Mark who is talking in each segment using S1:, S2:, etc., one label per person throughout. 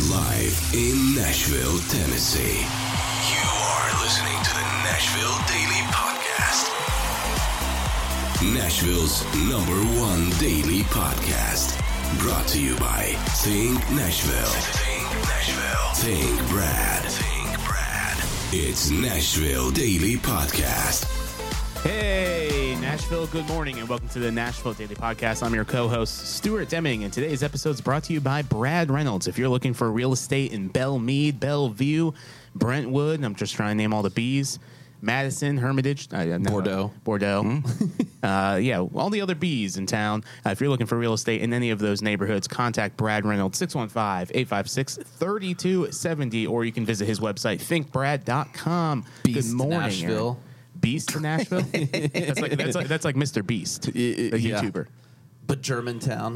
S1: Live in Nashville, Tennessee. You are listening to the Nashville Daily Podcast. Nashville's #1 daily podcast. Brought to you by Think Nashville. Think Nashville. Think Brad. Think Brad. It's Nashville Daily Podcast.
S2: Hey, Nashville, good morning, and welcome to the Nashville Daily Podcast. I'm your co-host, Stuart Deming, and today's episode is brought to you by Brad Reynolds. If you're looking for real estate in Belmead, Bellevue, Brentwood, I'm just trying to name all the B's, Madison, Hermitage, Bordeaux. All the other B's in town. If you're looking for real estate in any of those neighborhoods, contact Brad Reynolds, 615-856-3270, or you can visit his website, thinkbrad.com.
S3: Beast
S2: Good morning,
S3: Nashville.
S2: Aaron. Beast in Nashville? that's like Mr. Beast, the YouTuber.
S3: But Germantown.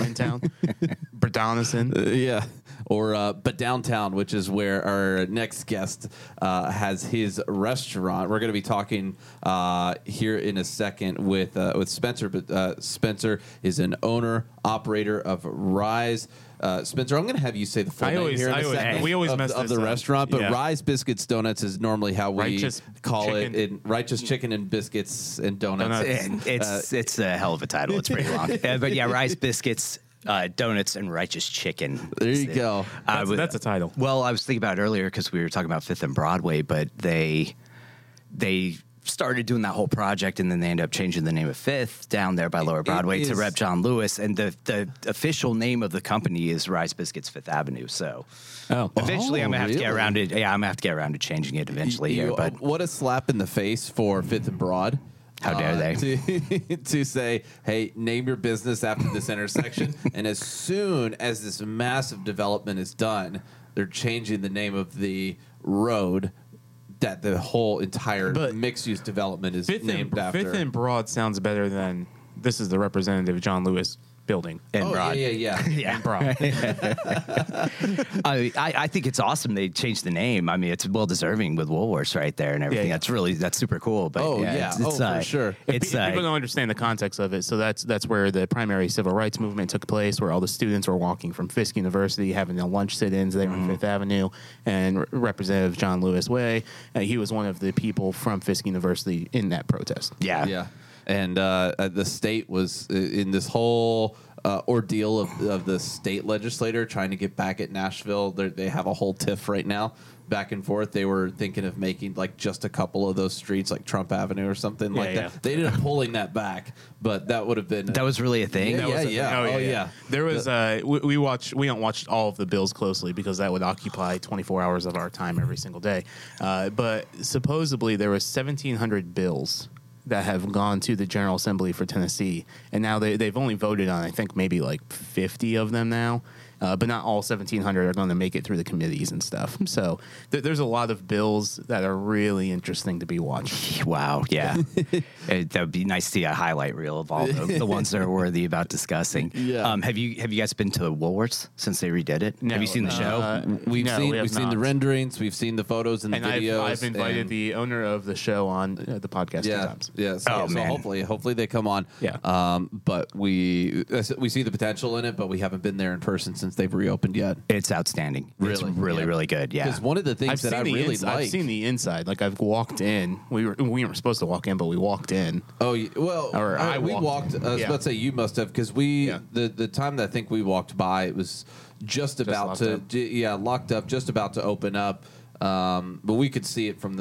S2: Berdonison.
S3: But downtown, which is where our next guest has his restaurant. We're going to be talking here in a second with Spencer. But Spencer is an owner, operator of Rise. Spencer, I'm going to have you say the full name here in a second.
S2: We always mess
S3: of
S2: this
S3: the
S2: up.
S3: restaurant, but
S2: Yeah.
S3: Rise Biscuits Donuts is normally how we
S2: Righteous
S3: call
S2: chicken.
S3: it. Righteous Chicken and Biscuits and Donuts.
S4: It's a hell of a title. It's pretty long. But yeah, Rice Biscuits, Donuts, and Righteous Chicken.
S3: There you go.
S2: That's a title.
S4: Well, I was thinking about it earlier because we were talking about 5th and Broadway, but they started doing that whole project, and then they ended up changing the name of 5th down there by Lower Broadway to Rep. John Lewis, and the official name of the company is Rice Biscuits 5th Avenue. So eventually I'm going to have to get around it. Yeah, I'm going to have to get around to changing it eventually here. But
S3: what a slap in the face for 5th and Broad.
S4: How dare they?
S3: To say, hey, name your business after this intersection. And as soon as this massive development is done, they're changing the name of the road that the whole entire mixed-use development is named after.
S2: 5th and Broad sounds better than this is the Representative John Lewis building.
S4: and Broad.
S3: Yeah.
S2: And Broad.
S4: I think it's awesome they changed the name. I mean, it's well deserving with Woolworths right there and everything.
S2: Yeah.
S4: That's super cool. But
S3: for sure.
S4: It's
S2: People don't understand the context of it, so that's where the primary civil rights movement took place, where all the students were walking from Fisk University, having their lunch sit-ins there on 5th Avenue, and Representative John Lewis Way, he was one of the people from Fisk University in that protest.
S4: yeah.
S3: And the state was in this whole ordeal of the state legislator trying to get back at Nashville. They have a whole tiff right now, back and forth. They were thinking of making like just a couple of those streets, like Trump Avenue or something like that. They ended up pulling that back, but that would have been
S4: That was really a thing.
S3: Yeah.
S2: There was we don't watch all of the bills closely because that would occupy 24 hours of our time every single day. But supposedly there was 1,700 bills that have gone to the General Assembly for Tennessee, and now they've only voted on, I think, maybe like 50 of them now. But not all 1,700 are going to make it through the committees and stuff. So there's a lot of bills that are really interesting to be watched.
S4: Wow, yeah. That would be nice to see a highlight reel of all the ones that are worthy about discussing.
S3: Yeah.
S4: Have you guys been to Woolworths since they redid it?
S2: No,
S4: have you seen the show?
S3: We've seen
S2: not.
S3: the renderings, we've seen the photos and the videos.
S2: I've invited the owner of the show on the podcast two times.
S3: Yeah. So
S4: man.
S3: hopefully they come on.
S2: Yeah.
S3: But we see the potential in it, but we haven't been there in person since they've reopened yet.
S4: It's outstanding. It's
S3: Really?
S4: really good. Yeah.
S3: Because one of the things that I really like.
S2: I've seen the inside. Like I've walked in. We weren't supposed to walk in, but we walked in.
S3: Oh well,
S2: Or I
S3: we walked. I was
S2: yeah.
S3: about to say you must have because the time that I think we walked by, it was just about locked up, just about to open up. But we could see it from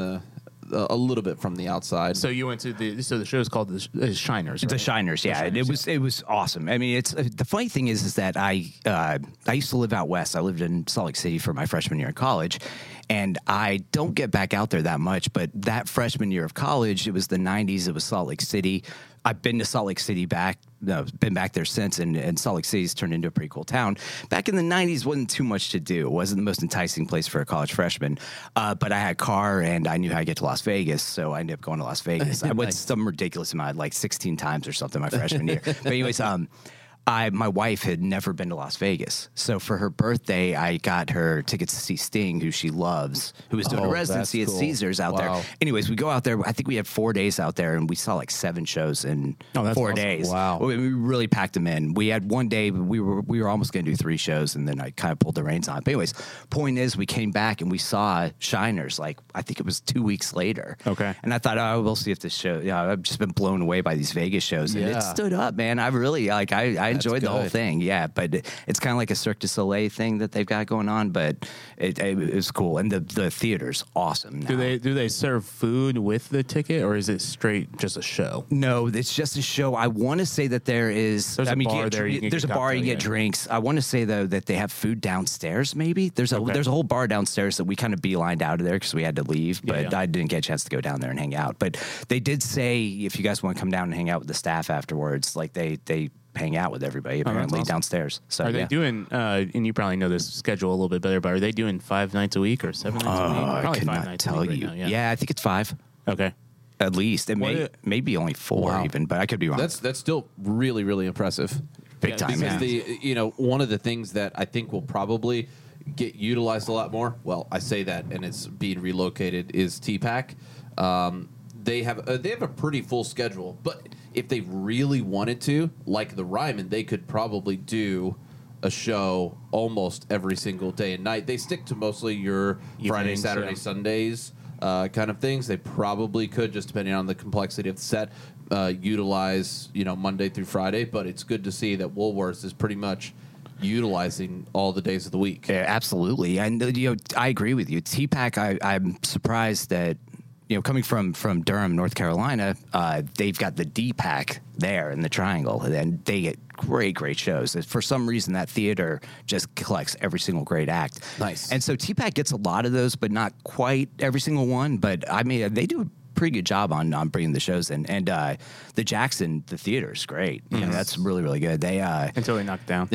S3: a little bit from the outside.
S2: So you went to the show is called the Shiners. Right?
S4: The Shiners, yeah. It was awesome. I mean, it's the funny thing is that I used to live out west. I lived in Salt Lake City for my freshman year in college, and I don't get back out there that much. But that freshman year of college, it was the 90s. It was Salt Lake City. I've been to Salt Lake City been back there since, and Salt Lake City's turned into a pretty cool town. Back in the 90s, wasn't too much to do. It wasn't the most enticing place for a college freshman, but I had a car, and I knew how to get to Las Vegas, so I ended up going to Las Vegas. I went some ridiculous amount, like 16 times or something my freshman year. But anyways, My wife had never been to Las Vegas. So for her birthday, I got her tickets to see Sting, who she loves, who was doing a residency at
S3: that's cool.
S4: Caesars out
S3: Wow.
S4: there. Anyways, we go out there. I think we had 4 days out there, and we saw like 7 shows in
S2: that's
S4: 4
S2: awesome.
S4: days.
S3: Wow.
S4: We really packed them in. We had one day, we were almost going to do 3 shows, and then I kind of pulled the reins on. But anyways, point is, we came back and we saw Shiners, like, I think it was 2 weeks later.
S2: Okay.
S4: And I thought, oh, we'll see if this show, I've just been blown away by these Vegas shows. And
S3: Yeah.
S4: it stood up, man. I really, like, I enjoyed the whole
S3: good.
S4: thing. Yeah, but it's kind of like a Cirque du Soleil thing that they've got going on, but it was cool. And the theater's awesome now.
S2: Do they serve food with the ticket, or is it straight just a show?
S4: No, it's just a show. I want to say that there is.
S2: There's a
S4: you
S2: bar
S4: get,
S2: there, you can
S4: there's a
S2: get
S4: bar you
S2: cocktail,
S4: get
S2: yeah.
S4: drinks. I want to say though that they have food downstairs. Maybe there's a whole bar downstairs that we kind of beelined out of there because we had to leave, but
S2: yeah.
S4: I didn't get a chance to go down there and hang out. But they did say if you guys want to come down and hang out with the staff afterwards, like they hang out with everybody apparently
S2: awesome.
S4: downstairs. So
S2: Are they
S4: yeah.
S2: doing? And you probably know this schedule a little bit better, but are they doing 5 nights a week or 7 nights a week?
S4: I
S2: Probably
S4: could
S2: 5
S4: not
S2: nights
S4: tell
S2: a week right
S4: you.
S2: now,
S4: Yeah, I think it's 5
S2: Okay.
S4: at least. It may
S2: What-
S4: maybe only 4
S3: Wow.
S4: even, but I could be wrong.
S3: That's still really, really impressive.
S4: Big time,
S3: Because
S4: yeah.
S3: one of the things that I think will probably get utilized a lot more. Well, I say that, and it's being relocated. Is TPAC? They have a pretty full schedule, but if they really wanted to, like the Ryman, they could probably do a show almost every single day and night. They stick to mostly your Friday,
S2: Evenings,
S3: Saturday,
S2: yeah.
S3: Sundays kind of things. They probably could, just depending on the complexity of the set, utilize Monday through Friday. But it's good to see that Woolworths is pretty much utilizing all the days of the week.
S4: Yeah, absolutely, and I agree with you. TPAC, I'm surprised that coming from Durham, North Carolina, they've got the DPAC there in the Triangle, and they get great shows. For some reason, that theater just collects every single great act.
S3: Nice.
S4: And so TPAC gets a lot of those, but not quite every single one. But I mean, they do a pretty good job on bringing the shows in. And the Jackson, the theater is great. That's really good. They
S2: Until they knock it down.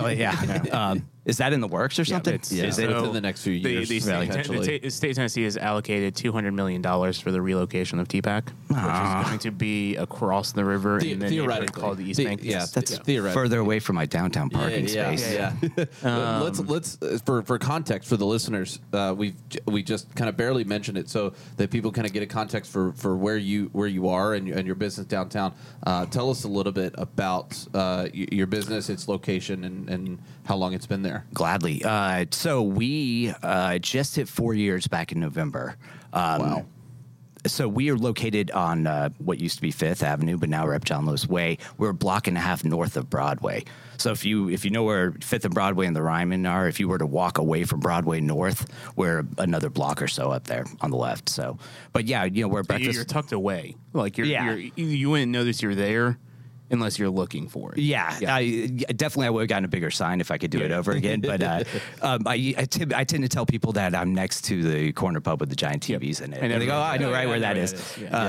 S4: is that in the works or something?
S2: it's-
S3: Yeah,
S4: Is it?
S3: within the next few years,
S2: The state of Tennessee has allocated $200 million for the relocation of TPAC, which is going to be across the river in the neighborhood
S3: Theoretically,
S2: called the East Bank.
S3: yeah,
S4: That's
S3: theoretically.
S4: further away from my downtown parking space.
S3: Yeah. Let's for context for the listeners, we just kind of barely mentioned it so that people kind of get a context for where you are and your business downtown. Tell us a little bit about your business, its location, and how long it's been there.
S4: Gladly. So we just hit 4 years back in November.
S3: Wow.
S4: So we are located on what used to be Fifth Avenue, but now we're up John Lewis Way. We're a block and a half north of Broadway. So if you know where Fifth and Broadway and the Ryman are, if you were to walk away from Broadway north, we're another block or so up there on the left. So, but yeah, we're breakfast.
S2: You're tucked away. Like
S4: Yeah.
S2: you wouldn't notice you're there unless you're looking for it.
S4: Yeah. I definitely I would have gotten a bigger sign if I could do it over again. But I tend to tell people that I'm next to the corner pub with the giant TVs in it. And they go, oh, I know right where that is.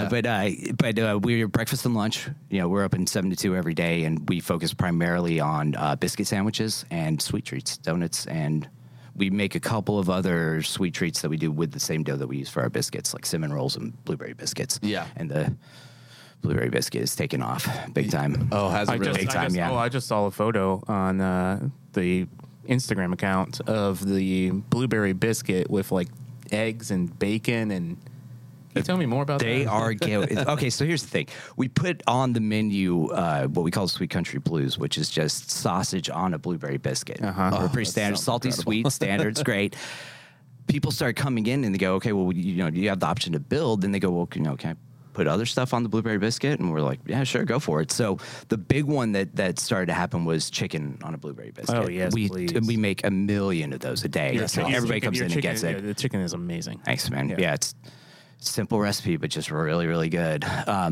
S4: But we're breakfast and lunch. We're open 7 to 2 every day, and we focus primarily on biscuit sandwiches and sweet treats, donuts, and we make a couple of other sweet treats that we do with the same dough that we use for our biscuits, like cinnamon rolls and blueberry biscuits.
S3: Yeah.
S4: And the blueberry biscuit is taken off big time.
S3: Oh, has it really?
S4: Big time, yeah.
S2: I just saw a photo on the Instagram account of the blueberry biscuit with like eggs and bacon. And can you tell me more about
S4: They
S2: that?
S4: are okay. So here's the thing: we put on the menu what we call Sweet Country Blues, which is just sausage on a blueberry biscuit. We're pretty standard,
S3: sounds
S4: salty,
S3: incredible.
S4: sweet, standards, great. People start coming in and they go, okay, well, you have the option to build. And they go, well, can I put other stuff on the blueberry biscuit? And we're like, yeah, sure, go for it. So the big one that started to happen was chicken on a blueberry biscuit.
S2: Oh, yes, please.
S4: we make 1 million of those a day.
S2: Your
S4: So
S2: chicken-
S4: everybody comes
S2: your
S4: in
S2: chicken,
S4: and gets it.
S2: yeah, the chicken is amazing.
S4: Thanks, man.
S2: Yeah.
S4: Yeah, it's simple recipe, but just really good.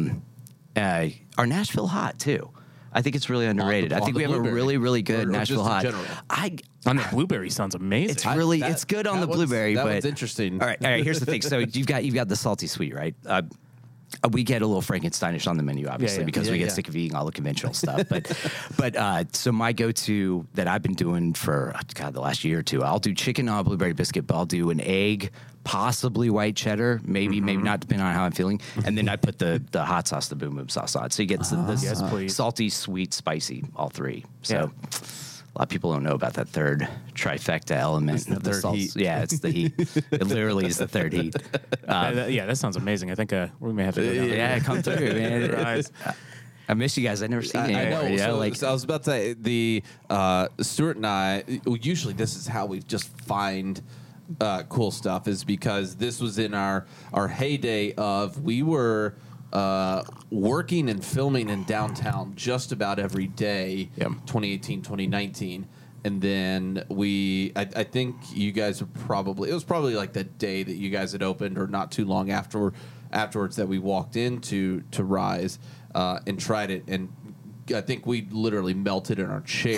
S4: Our Nashville hot too. I think it's really underrated. I think we have a
S3: blueberry.
S4: really good
S3: Or
S4: Nashville
S3: just in
S4: hot.
S3: general?
S2: On the blueberry sounds amazing.
S4: It's really it's good on the blueberry,
S3: that
S4: but
S3: one's interesting.
S4: All right. Here's the thing. So you've got the salty sweet, right? We get a little Frankensteinish on the menu, obviously,
S2: Yeah.
S4: because
S3: Yeah,
S4: we get
S3: yeah.
S4: sick of eating all the conventional stuff. But so my go-to that I've been doing for the last year or two, I'll do chicken on a blueberry biscuit, but I'll do an egg, possibly white cheddar, maybe not, depending on how I'm feeling, and then I put the hot sauce, the boom boom sauce on. So you get the
S2: Yes, please.
S4: salty, sweet, spicy, all three. So.
S2: Yeah.
S4: A lot of people don't know about that third trifecta element of the
S3: third
S4: salts.
S3: heat.
S4: Yeah, it's the heat. It literally is the third heat.
S2: That sounds amazing. I think we may have to go down there.
S4: Yeah, come through, man.
S2: Right.
S4: I miss you guys. I've never seen you.
S3: I know.
S4: Yeah,
S3: So I was about to say the Stuart and I. Usually, this is how we just find cool stuff. Is because this was in our heyday of we were working and filming in downtown just about every day.
S2: Yep.
S3: 2018, 2019. And then I think you guys were it was probably like the day that you guys had opened or not too long afterwards that we walked into Rise and tried it. And I think we literally melted in our chair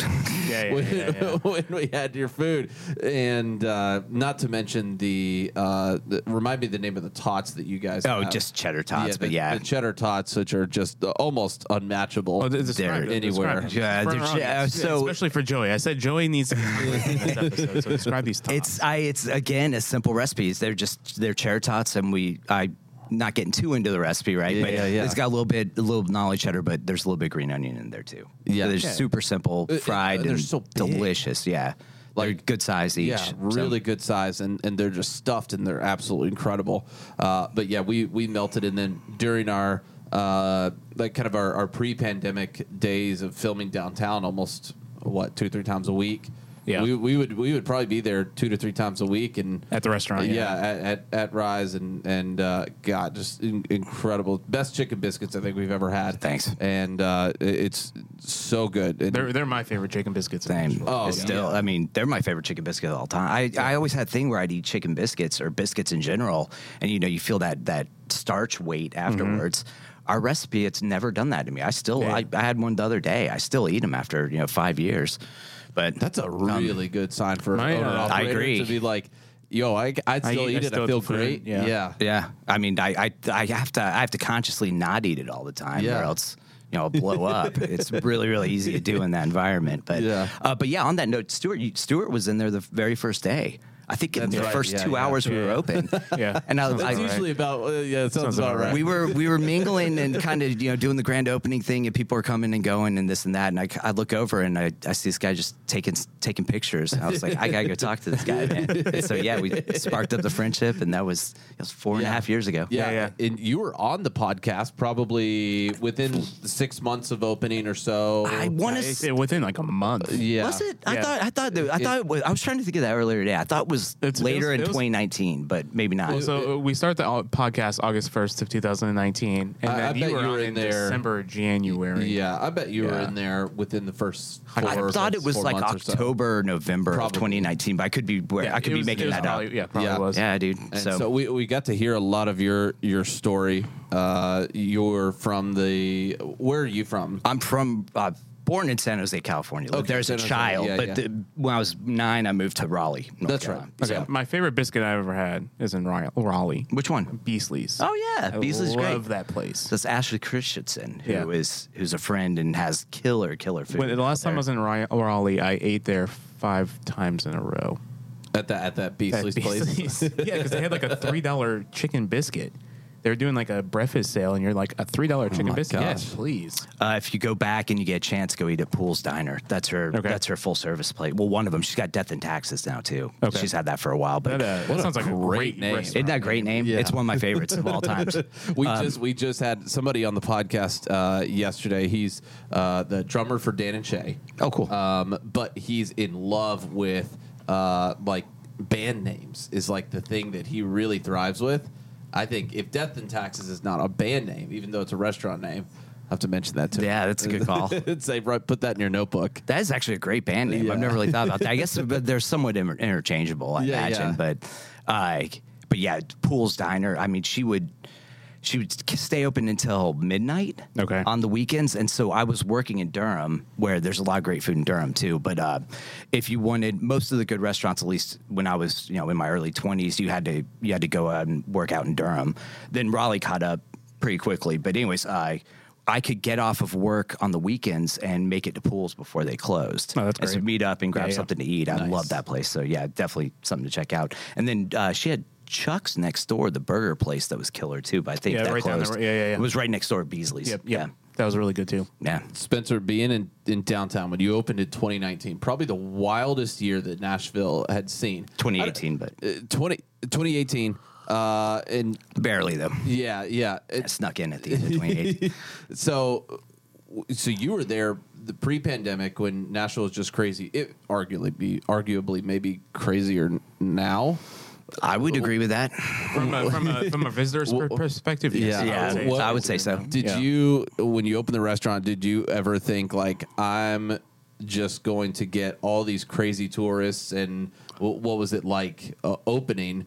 S3: when we had your food. And not to mention remind me the name of the tots that you guys have.
S4: just cheddar tots, but
S3: the cheddar tots, which are just almost unmatchable anywhere.
S2: Especially for Joey. I said Joey needs to be in this episode, so describe these tots.
S4: It's again a simple recipes. They're cheddar tots, and not getting too into the recipe, right?
S3: Yeah,
S4: but
S3: yeah.
S4: It's got a little knowledge cheddar, but there's a little bit of green onion in there too.
S3: Yeah.
S4: So they're
S3: Yeah.
S4: super simple, fried,
S3: they're
S4: and
S3: so big.
S4: delicious. Yeah, they're good size each.
S3: Yeah, really good size, and they're just stuffed, and they're absolutely incredible. But yeah, we melted, and then during our our pre-pandemic days of filming downtown, almost 2-3 times a week.
S2: Yeah.
S3: we would probably be there 2 to 3 times a week, and
S2: At the restaurant,
S3: at Rise, and God, just incredible, best chicken biscuits I think we've ever had.
S4: Thanks.
S3: And it's so good. And
S2: They're my favorite chicken biscuits.
S4: Same.
S3: Oh,
S4: It's still,
S3: yeah.
S4: I mean, they're my favorite chicken biscuit of all time. I always had a thing where I'd eat chicken biscuits or biscuits in general, and you feel that starch weight afterwards. Our recipe, it's never done that to me. I had one the other day. I still eat them after 5 years. But
S3: that's a really good sign for an
S2: My,
S3: owner
S2: I
S3: operator
S4: agree.
S3: to be like, yo, I'd still eat it. I feel great.
S2: Yeah.
S4: yeah, I mean, I have to consciously not eat it all the time,
S3: Yeah.
S4: or else I'll blow up. It's really, really easy to do in that environment. But
S3: Yeah.
S4: but yeah, on that note, Stuart was in there the very first day. I think in
S3: That's
S4: the
S3: right.
S4: first
S3: Yeah,
S4: 2
S3: yeah.
S4: hours we were open.
S2: Yeah.
S4: And
S3: That's
S4: I
S3: usually about it sounds about right.
S4: we were mingling and kind of doing the grand opening thing, and people are coming and going and this and that, and I look over and I see this guy just taking pictures, and I was like, I gotta go talk to this guy, man. And so yeah, we sparked up the friendship, and it was 4.5 years ago.
S3: Yeah. And you were on the podcast probably within 6 months of opening or so.
S4: I want to.
S2: It's within like a month.
S3: Yeah.
S4: Was it? I
S2: Yeah.
S4: thought it was, I was trying to think of that earlier today. I thought it was later in
S2: it was-
S4: 2019, but maybe not.
S2: Well, so we start the podcast August 1st of 2019, and
S3: I
S2: then
S3: bet
S2: you were
S3: you were
S2: on
S3: in
S2: in
S3: there-
S2: December, January.
S3: Yeah, I bet you were
S2: Yeah.
S3: in there within the first 4
S4: I thought it was
S3: 4
S4: like
S3: months or so.
S4: October, November
S3: Probably.
S4: of 2019, but I could be
S2: It was-
S4: making
S2: it was
S4: that
S2: probably,
S4: up.
S2: Yeah, probably
S3: Yeah.
S2: was.
S4: Yeah, dude.
S3: And so we got to hear a lot of your story. You're from where are you from?
S4: I'm from born in San Jose, California. Lived
S3: Okay,
S4: there as a
S3: San Jose,
S4: child,
S3: yeah,
S4: but
S3: yeah.
S4: when I was 9, I moved to Raleigh. North
S3: That's
S4: Carolina.
S3: right.
S2: Okay,
S3: Yeah.
S2: my favorite biscuit I ever had is in Raleigh.
S4: Which one?
S2: Beasley's.
S4: Oh yeah, Beasley's
S2: I
S4: great.
S2: love that place.
S4: That's Ashley Christensen,
S2: Yeah.
S4: who's a friend and has killer food.
S2: When, the last time I was in Raleigh, I ate there 5 times in a row.
S3: At that Beasley's place.
S2: Yeah, because they had like a $3 chicken biscuit. They were doing like a breakfast sale, and you're like, a $3 chicken
S3: my
S2: biscuit?
S3: gosh.
S2: Yes, please.
S4: If you go back and you get a chance, go eat at Pool's Diner. That's her.
S2: Okay.
S4: That's her full service plate. Well, one of them. She's got Death and Taxes now too.
S2: Okay.
S4: She's had that for a while. But
S2: That sounds like a great
S3: name.
S2: restaurant.
S4: isn't that a great name?
S3: Yeah.
S4: It's one of my favorites of all times.
S3: We just had somebody on the podcast yesterday. He's the drummer for Dan and Shay.
S4: Oh, cool.
S3: But he's in love with like band names is like the thing that he really thrives with. I think if Death and Taxes is not a band name, even though it's a restaurant name, I have to mention that too.
S4: Yeah, that's a good call.
S3: Say right, put that in your notebook.
S4: That is actually a great band name.
S3: Yeah.
S4: I've never really thought about that. I guess but they're somewhat interchangeable, I
S3: Yeah,
S4: imagine.
S3: yeah.
S4: But yeah, Pool's Diner. I mean, she would stay open until midnight
S2: Okay.
S4: on the weekends. And so I was working in Durham, where there's a lot of great food in Durham too. But if you wanted most of the good restaurants, at least when I was in my early 20s, you had to go out and work out in Durham. Then Raleigh caught up pretty quickly. But anyways, I could get off of work on the weekends and make it to Pools before they closed.
S2: Oh, that's
S4: And so
S2: great.
S4: meet up and grab
S2: Yeah, yeah.
S4: something to eat. I
S3: Nice.
S4: love that place. So yeah, definitely something to check out. And then she had Chuck's next door, the burger place that was killer too. But I think
S2: Yeah,
S4: that
S2: right down
S4: closed.
S2: the- yeah.
S4: It was right next door at Beasley's.
S2: Yep.
S4: Yeah.
S2: That was really good too.
S4: Yeah.
S3: Spencer, being in downtown when you opened in 2019, probably the wildest year that Nashville had seen.
S4: 2018, but
S3: 2018. And
S4: barely though.
S3: yeah.
S4: I snuck in at the end of 2018.
S3: So you were there the pre-pandemic when Nashville was just crazy. It arguably maybe crazier now.
S4: I would agree with that.
S2: From a visitor's perspective, yes,
S3: Yeah.
S4: I would say so.
S3: Did you, when you opened the restaurant, did you ever think like, I'm just going to get all these crazy tourists? And what was it like tourist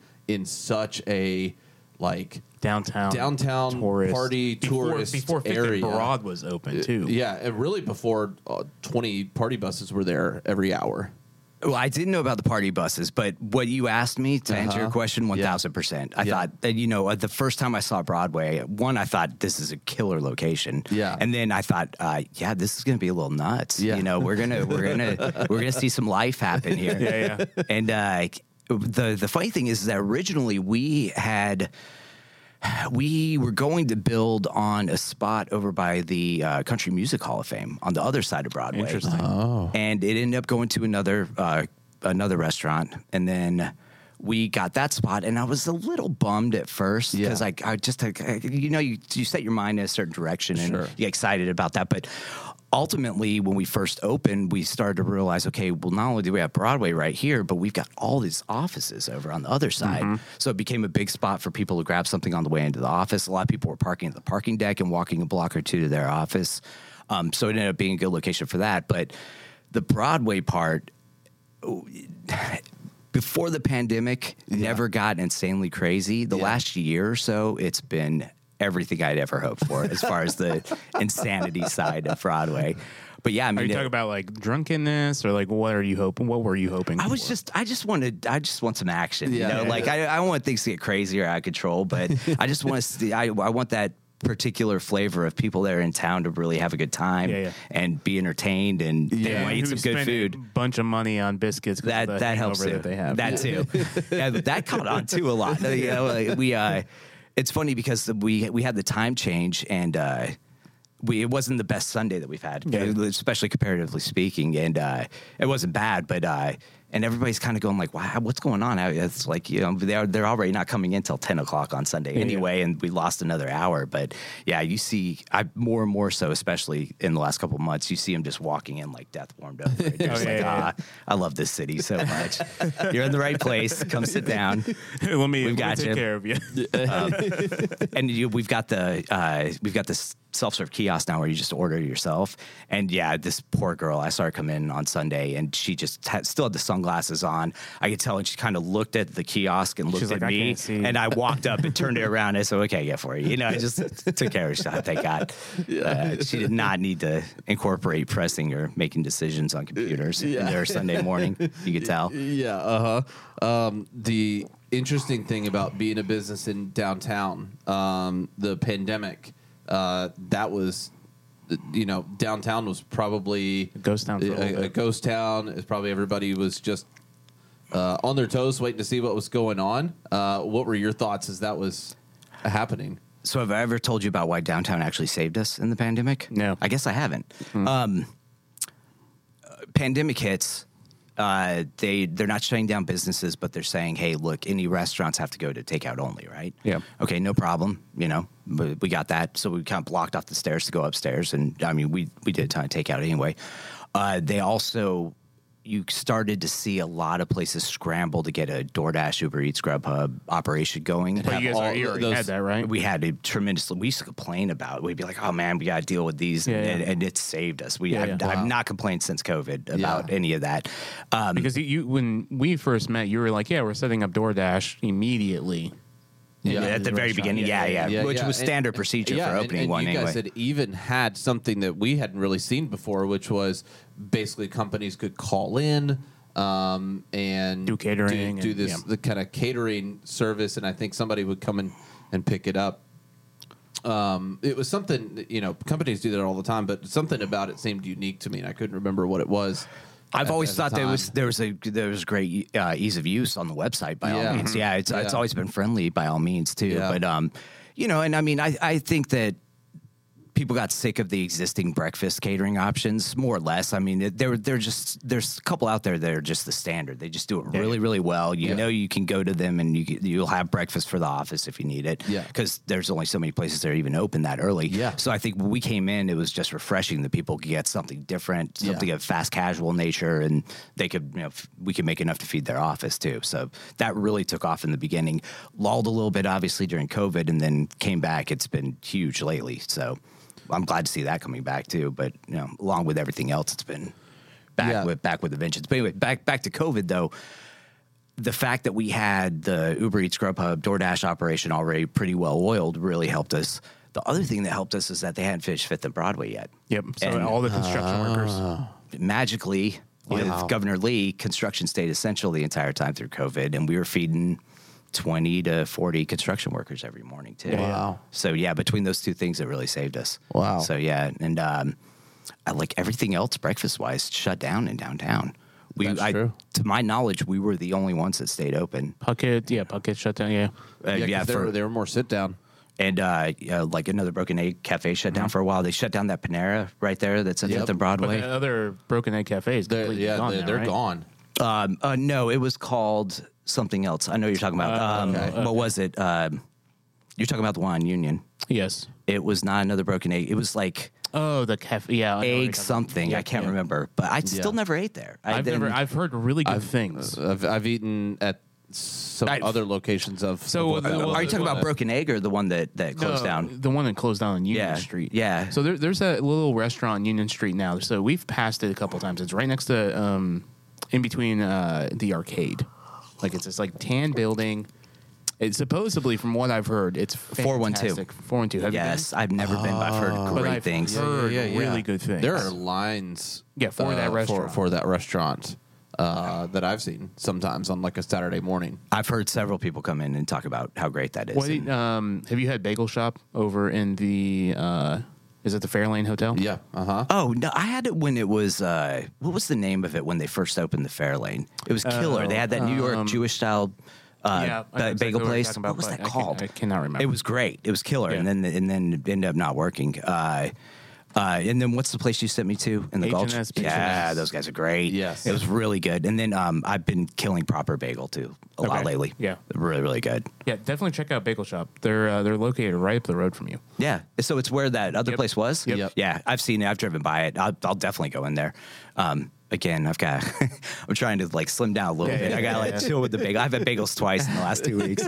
S2: before Fifth
S3: area.
S2: and Broad was open too.
S3: Yeah, and really before 20 party buses were there every hour.
S4: Well, I didn't know about the party buses, but what you asked me to answer your question, 1,000%. I thought that, the first time I saw Broadway, I thought this is a killer location.
S3: Yeah.
S4: And then I thought, this is going to be a little nuts.
S3: Yeah.
S4: We're gonna see some life happen here.
S2: Yeah.
S4: And the funny thing is that originally we were going to build on a spot over by the Country Music Hall of Fame on the other side of Broadway.
S2: Interesting.
S4: And it ended up going to another restaurant, and then we got that spot, and I was a little bummed at first because I just you set your mind in a certain direction and
S3: Sure.
S4: you get excited about that, but. Ultimately, when we first opened, we started to realize, okay, well, not only do we have Broadway right here, but we've got all these offices over on the other side. So it became a big spot for people to grab something on the way into the office. A lot of people were parking at the parking deck and walking a block or two to their office. So it ended up being a good location for that. But the Broadway part, before the pandemic, never got insanely crazy. The last year or so, it's been everything I'd ever hoped for as far as the insanity side of Broadway. But yeah, I mean,
S2: Are you talking about like drunkenness or like what were you hoping
S4: I just want some action. I don't want things to get crazy or out of control, but I just want to see, I want that particular flavor of people that are in town to really have a good time and be entertained and they want to eat some good food.
S2: A bunch of money on biscuits.
S4: That helps too.
S2: That they have.
S4: That too. Yeah, that caught on too a lot. It's funny because we had the time change and it wasn't the best Sunday that we've had, especially comparatively speaking, and it wasn't bad, but and everybody's kind of going like, "Wow, what's going on?" It's like they're already not coming in till 10 o'clock on Sunday anyway, and we lost another hour. But yeah, you see, more and more so, especially in the last couple of months, you see them just walking in like death warmed over. I love this city so much. You're in the right place. Come sit down.
S2: Let me
S4: got
S2: take
S4: you.
S2: care of you.
S4: And we've got this self-serve kiosk now where you just order yourself. And yeah, this poor girl, I saw her come in on Sunday and she just still had the sunglasses on. I could tell, and she kind of looked at the kiosk and looked
S2: She's
S4: at
S2: like, "I
S4: me.
S2: can't see."
S4: And I walked up and turned it around. I said, okay, yeah, for you. I just took care of her. Thank God. She did not need to incorporate pressing or making decisions on computers in their Sunday morning. You could tell.
S3: Yeah. The interesting thing about being a business in downtown, the pandemic, that was, downtown was probably
S2: Ghost town for a little
S3: a
S2: bit.
S3: ghost town. It's probably everybody was just on their toes, waiting to see what was going on. What were your thoughts as that was happening?
S4: So have I ever told you about why downtown actually saved us in the pandemic?
S2: No.
S4: I guess I haven't. Pandemic hits. They're not shutting down businesses, but they're saying, hey, look, any restaurants have to go to takeout only, right?
S2: Yeah.
S4: Okay, no problem. But we got that. So we kind of blocked off the stairs to go upstairs. And I mean, we did a ton of takeout anyway. They also, you started to see a lot of places scramble to get a DoorDash, Uber Eats, Grubhub operation going.
S2: But you guys already had that, right?
S4: We had it tremendously. We used to complain about it. We'd be like, oh, man, we got to deal with these. And it saved us. I've not complained since COVID about any of that.
S2: Because you when we first met, you were like, yeah, we're setting up DoorDash immediately.
S4: At the very beginning, which was standard procedure for opening
S3: and
S4: one
S3: you
S4: anyway.
S3: guys had even had something that we hadn't really seen before, which was basically companies could call in and
S2: Do catering
S3: do
S2: and-
S3: this the kind of catering service, and I think somebody would come in and pick it up. It was something, companies do that all the time, but something about it seemed unique to me, and I couldn't remember what it was.
S4: I've always
S3: at the
S4: thought there
S3: time.
S4: was great ease of use on the website by
S3: Yeah.
S4: all means. Yeah, it's always been friendly by all means too.
S3: Yeah.
S4: But and I mean, I think that people got sick of the existing breakfast catering options, more or less. I mean, there's a couple out there that are just the standard. They just do it really, really well. You know, you can go to them and you'll have breakfast for the office if you need it.
S3: Yeah.
S4: Because there's only so many places that are even open that early.
S3: Yeah.
S4: So I think when we came in, it was just refreshing that people could get something different, something of fast casual nature, and they could, we could make enough to feed their office too. So that really took off in the beginning, lulled a little bit obviously during COVID, and then came back. It's been huge lately. So I'm glad to see that coming back too. But along with everything else, it's been back with the vengeance. But anyway, back to COVID though. The fact that we had the Uber Eats, Grubhub, DoorDash operation already pretty well oiled really helped us. The other thing that helped us is that they hadn't finished Fifth and Broadway yet.
S2: Yep. So
S4: And
S2: all the construction workers.
S4: magically, with Governor Lee, construction stayed essential the entire time through COVID, and we were feeding 20 to 40 construction workers every morning too.
S3: Wow.
S4: So yeah, between those two things, it really saved us.
S3: Wow.
S4: So yeah, and like everything else, breakfast wise, shut down in downtown.
S3: That's true.
S4: To my knowledge, we were the only ones that stayed open.
S2: Puckett shut down. Yeah.
S3: 'Cause they were more sit down.
S4: And like another Broken Egg Cafe shut down for a while. They shut down that Panera right there that's at Fifth and
S2: But
S4: Broadway.
S2: the other Broken Egg Cafe is completely gone now,
S3: They're
S2: right?
S3: gone.
S4: No, it was called something else. I know you're talking about. What was it? You're talking about the one on Union.
S2: Yes.
S4: It was not another Broken Egg. It was like
S2: Oh, the cafe. Yeah. I know what you're
S4: egg
S2: talking about.
S4: something.
S2: Yeah,
S4: I can't
S2: yeah.
S4: remember, but I still never ate there.
S2: I've heard really good things.
S3: I've eaten at some other locations of.
S2: So,
S3: of what that
S2: well,
S3: was.
S4: Are you talking about Broken Egg or the one that closed down?
S2: The one that closed down on Union
S4: Yeah,
S2: Street.
S4: yeah.
S2: So there's a little restaurant on Union Street now. So we've passed it a couple times. It's right next to, in between the arcade. Like it's this like tan building. It's supposedly, from what I've heard, it's
S4: 412.
S2: fantastic. 412. Have
S4: Yes, I've never been, but I've heard
S2: you been? But
S4: great
S2: I've
S4: things.
S2: heard really good things.
S3: There are lines.
S2: For that restaurant.
S3: For that restaurant that I've seen sometimes on like a Saturday morning.
S4: I've heard several people come in and talk about how great that is.
S2: What,
S4: And-
S2: have you had Bagel Shop over in the? Is it the Fairlane Hotel?
S3: Yeah.
S4: Oh no! I had it when it was. What was the name of it when they first opened the Fairlane? It was killer. They had that New York Jewish style
S2: Yeah, I know exactly
S4: bagel
S2: what you're
S4: place.
S2: talking about,
S4: What was
S2: but
S4: that called?
S2: I cannot remember.
S4: It was great. It was killer,
S2: Yeah.
S4: and then it ended up not working. And then what's the place you sent me to in the Gulch?
S2: H&S.
S4: Yeah, those guys are great.
S3: Yes.
S4: it was really good. And then I've been killing Proper Bagel too a lot
S2: Okay.
S4: lately.
S2: Yeah.
S4: really, really good.
S2: Yeah, definitely check out Bagel Shop. They're located right up the road from you.
S4: Yeah. So it's where that other place was?
S2: Yep.
S4: Yeah. I've seen it. I've driven by it. I'll definitely go in there. Again, I've got, I'm trying to like slim down a little bit. I got to like chill with the bagel. I've had bagels twice in the last 2 weeks.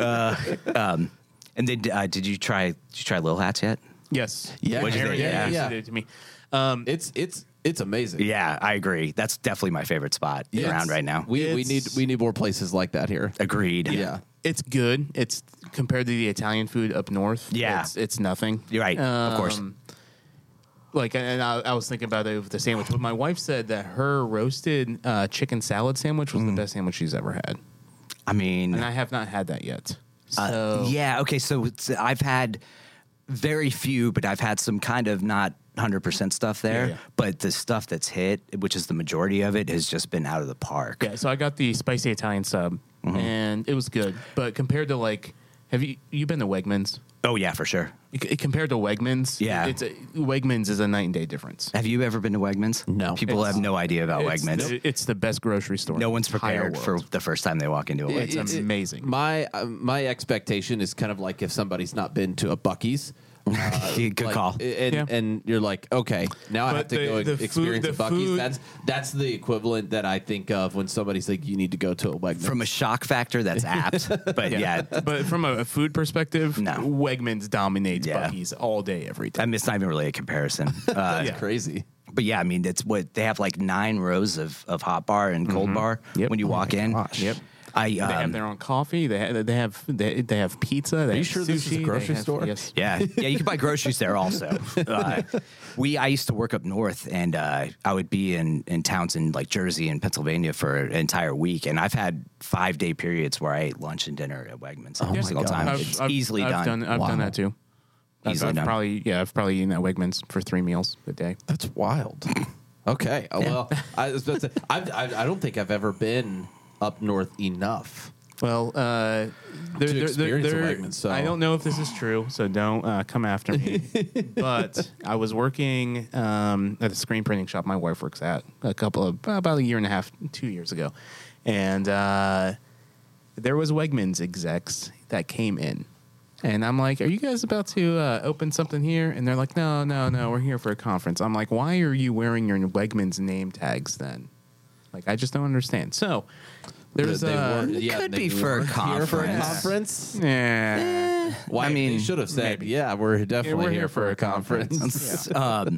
S4: And then did you try Lil Hats yet?
S2: Yes.
S3: Yeah.
S4: What'd you think?
S2: Aaron
S3: Yeah.
S2: did it to me.
S3: It's amazing.
S4: Yeah, I agree. That's definitely my favorite spot around right now.
S3: We
S2: It's-
S3: need more places like that here.
S4: Agreed.
S3: Yeah.
S2: It's good. It's compared to the Italian food up north.
S4: Yeah.
S2: It's nothing.
S4: You're right. Of course.
S2: Like, and I was thinking about it with the sandwich, but my wife said that her roasted chicken salad sandwich was the best sandwich she's ever had,
S4: I mean,
S2: and I have not had that yet. So
S4: yeah. Okay. So I've had very few, but I've had some kind of not 100% stuff there.
S2: Yeah.
S4: But the stuff that's hit, which is the majority of it, has just been out of the park.
S2: yeah, so I got the spicy Italian sub, and it was good. But compared to like, have you been to Wegmans?
S4: Oh yeah, for sure.
S2: Compared to Wegmans,
S4: Yeah.
S2: Wegmans is a night and day difference.
S4: Have you ever been to Wegmans?
S3: No.
S4: People have no idea about Wegmans.
S2: It's the best grocery store.
S4: No
S2: in
S4: one's
S2: the entire
S4: prepared for
S2: world.
S4: the first time they walk into a Wegmans.
S2: It's amazing.
S3: My expectation is kind of like if somebody's not been to a Buc-ee's.
S4: Good
S3: Like,
S4: call.
S3: And you're like, okay, now I
S2: But
S3: have to go
S2: the
S3: experience
S2: food-
S3: a
S2: the
S3: Buc-ee's.
S2: food-
S3: That's the equivalent that I think of when somebody's like, you need to go to a Wegmans.
S4: From a shock factor, that's apt. But yeah,
S2: But from a food perspective,
S4: No.
S2: Wegmans dominates
S4: Yeah.
S2: Buc-ee's all day, every day.
S4: I mean, it's not even really a comparison.
S3: That's crazy.
S4: But yeah, I mean, it's what they have like 9 rows of hot bar and cold bar
S2: Yep.
S4: when you walk in.
S2: Yep.
S4: I
S2: They have their own coffee. They have pizza. They
S3: you
S2: have
S3: sure
S2: sushi,
S3: this is a grocery
S2: they have-
S3: store?
S2: Yes.
S4: yeah, you can buy groceries there also. I used to work up north, and I would be in towns in like Jersey and Pennsylvania for an entire week, and I've had 5-day periods where I ate lunch and dinner at Wegmans every
S2: Yeah.
S4: single time. It's easily
S2: I've
S4: done.
S2: I've done that too.
S4: Easily done.
S2: I've probably eaten at Wegmans for 3 meals a day.
S3: That's wild. Okay. Well, I was about to say, I don't think I've ever been up north enough.
S2: Well,
S3: To experience a Wegmans, so.
S2: I don't know if this is true, so don't come after me. But I was working at a screen printing shop my wife works at about a year and a half, 2 years ago. And there was Wegmans execs that came in. And I'm like, are you guys about to open something here? And they're like, no, we're here for a conference. I'm like, why are you wearing your Wegmans name tags then? Like, I just don't understand. So there's
S4: could be for a conference.
S2: Yeah.
S3: Why?
S4: I mean,
S3: they should have said, we're definitely here for a conference.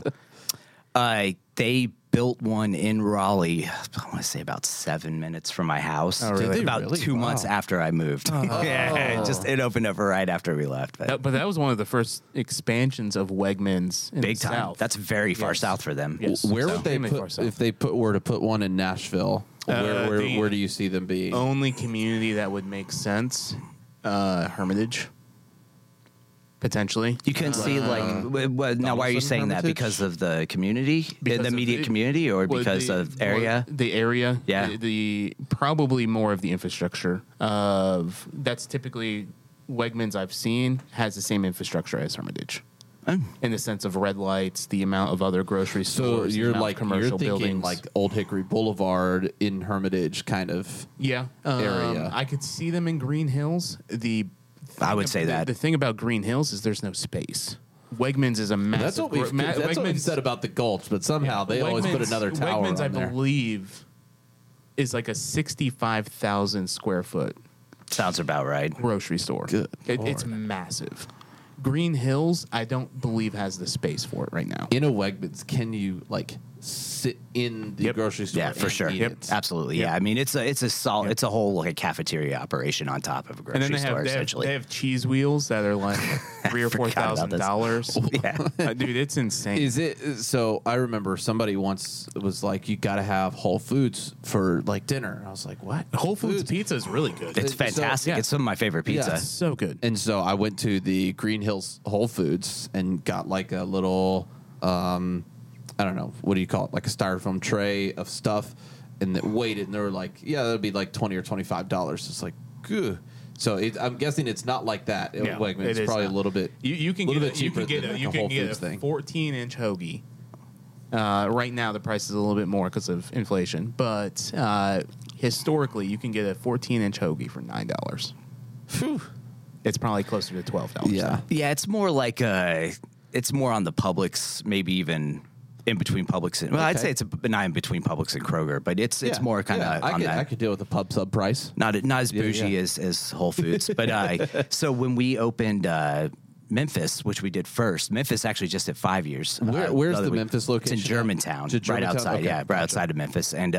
S4: They built one in Raleigh. I want to say about 7 minutes from my house.
S2: Oh, really?
S4: About
S3: Really?
S4: 2 months after I moved. Yeah, it opened up right after we left. But
S2: But that was one of the first expansions of Wegmans in
S4: big
S2: the
S4: time.
S2: South.
S4: That's very far south for them.
S2: Yes.
S3: Where
S2: So,
S3: would they
S2: extremely far
S3: put
S2: south.
S3: if they were to put one in Nashville? Where do you see them being?
S2: Only community that would make sense, Hermitage, potentially.
S4: You couldn't see now. Why are you
S3: Donaldson
S4: saying that?
S3: Hermitage?
S4: Because of the community,
S2: Because
S4: the
S2: of
S4: immediate community, or
S2: well,
S4: because of area?
S2: The area,
S4: Yeah.
S2: The probably more of the infrastructure of that's typically Wegmans I've seen has the same infrastructure as Hermitage. In the sense of red lights, the amount of other grocery
S3: So
S2: stores, the
S3: you're
S2: amount of
S3: like
S2: commercial
S3: you're thinking
S2: buildings,
S3: like Old Hickory Boulevard in Hermitage kind of.
S2: area. I could see them in Green Hills.
S4: I would say that.
S2: The thing about Green Hills is there's no space. Wegmans is a massive.
S3: That's what we said about the Gulch, but somehow they always put another tower
S2: Wegmans,
S3: on
S2: I
S3: there.
S2: believe, is like a 65,000 square foot
S4: Sounds about right.
S2: grocery store.
S3: Good
S2: It's
S3: Lord.
S2: massive. Green Hills, I don't believe has the space for it right now.
S3: In a Wegmans, can you like sit in the
S2: Yep.
S3: grocery store?
S4: Yeah, for
S3: and
S4: sure.
S3: eat it?
S4: Absolutely.
S2: Yep.
S4: Yeah. I mean, it's a whole like a cafeteria operation on top of a grocery
S2: And then
S4: store.
S2: they
S4: Essentially,
S2: have cheese wheels that are like $3,000 or
S4: Forgot about this.
S2: $4,000.
S4: Yeah.
S2: Dude, it's insane.
S3: Is it so? I remember somebody once was like, "You got to have Whole Foods for like dinner." And I was like, "What?"
S2: Whole Foods pizza is really good.
S4: it's fantastic.
S2: yeah.
S4: It's some of my favorite pizza.
S2: It's so good.
S3: And so I went to the Green Hills Whole Foods and got like a little, I don't know, what do you call it? Like a styrofoam tray of stuff, and that waited. And they were like, "Yeah, that'd be like $20 or $25." It's like, good. So I'm guessing it's not like that.
S2: Yeah,
S3: Wegmans.
S2: it
S3: It's
S2: is
S3: probably
S2: not.
S3: a little bit.
S2: You can
S3: little
S2: get
S3: bit
S2: a, you
S3: cheaper
S2: can get
S3: than
S2: a,
S3: like
S2: you
S3: a
S2: can
S3: Whole
S2: get
S3: Foods
S2: a
S3: thing.
S2: 14-inch hoagie. Right now the price is a little bit more because of inflation, but historically you can get a 14-inch hoagie for $9.
S3: Phew.
S2: It's probably closer to $12.
S3: Yeah.
S4: Yeah, it's more like it's more on the Publix, maybe even in between Publix and I'd
S3: Okay.
S4: say it's not in between Publix and Kroger, but it's
S3: Yeah.
S4: more kind of
S3: I
S4: on
S3: could,
S4: that.
S3: I could deal with a pub sub price.
S4: Not as bougie
S3: yeah.
S4: as Whole Foods, but so when we opened Memphis, which we did first, Memphis actually just hit 5 years.
S3: Where's
S4: other
S3: the
S4: week.
S3: Memphis location?
S4: It's in Germantown,
S3: Is it
S4: right
S3: Germantown?
S4: outside.
S3: Okay,
S4: Yeah, right
S3: gotcha.
S4: outside of Memphis, and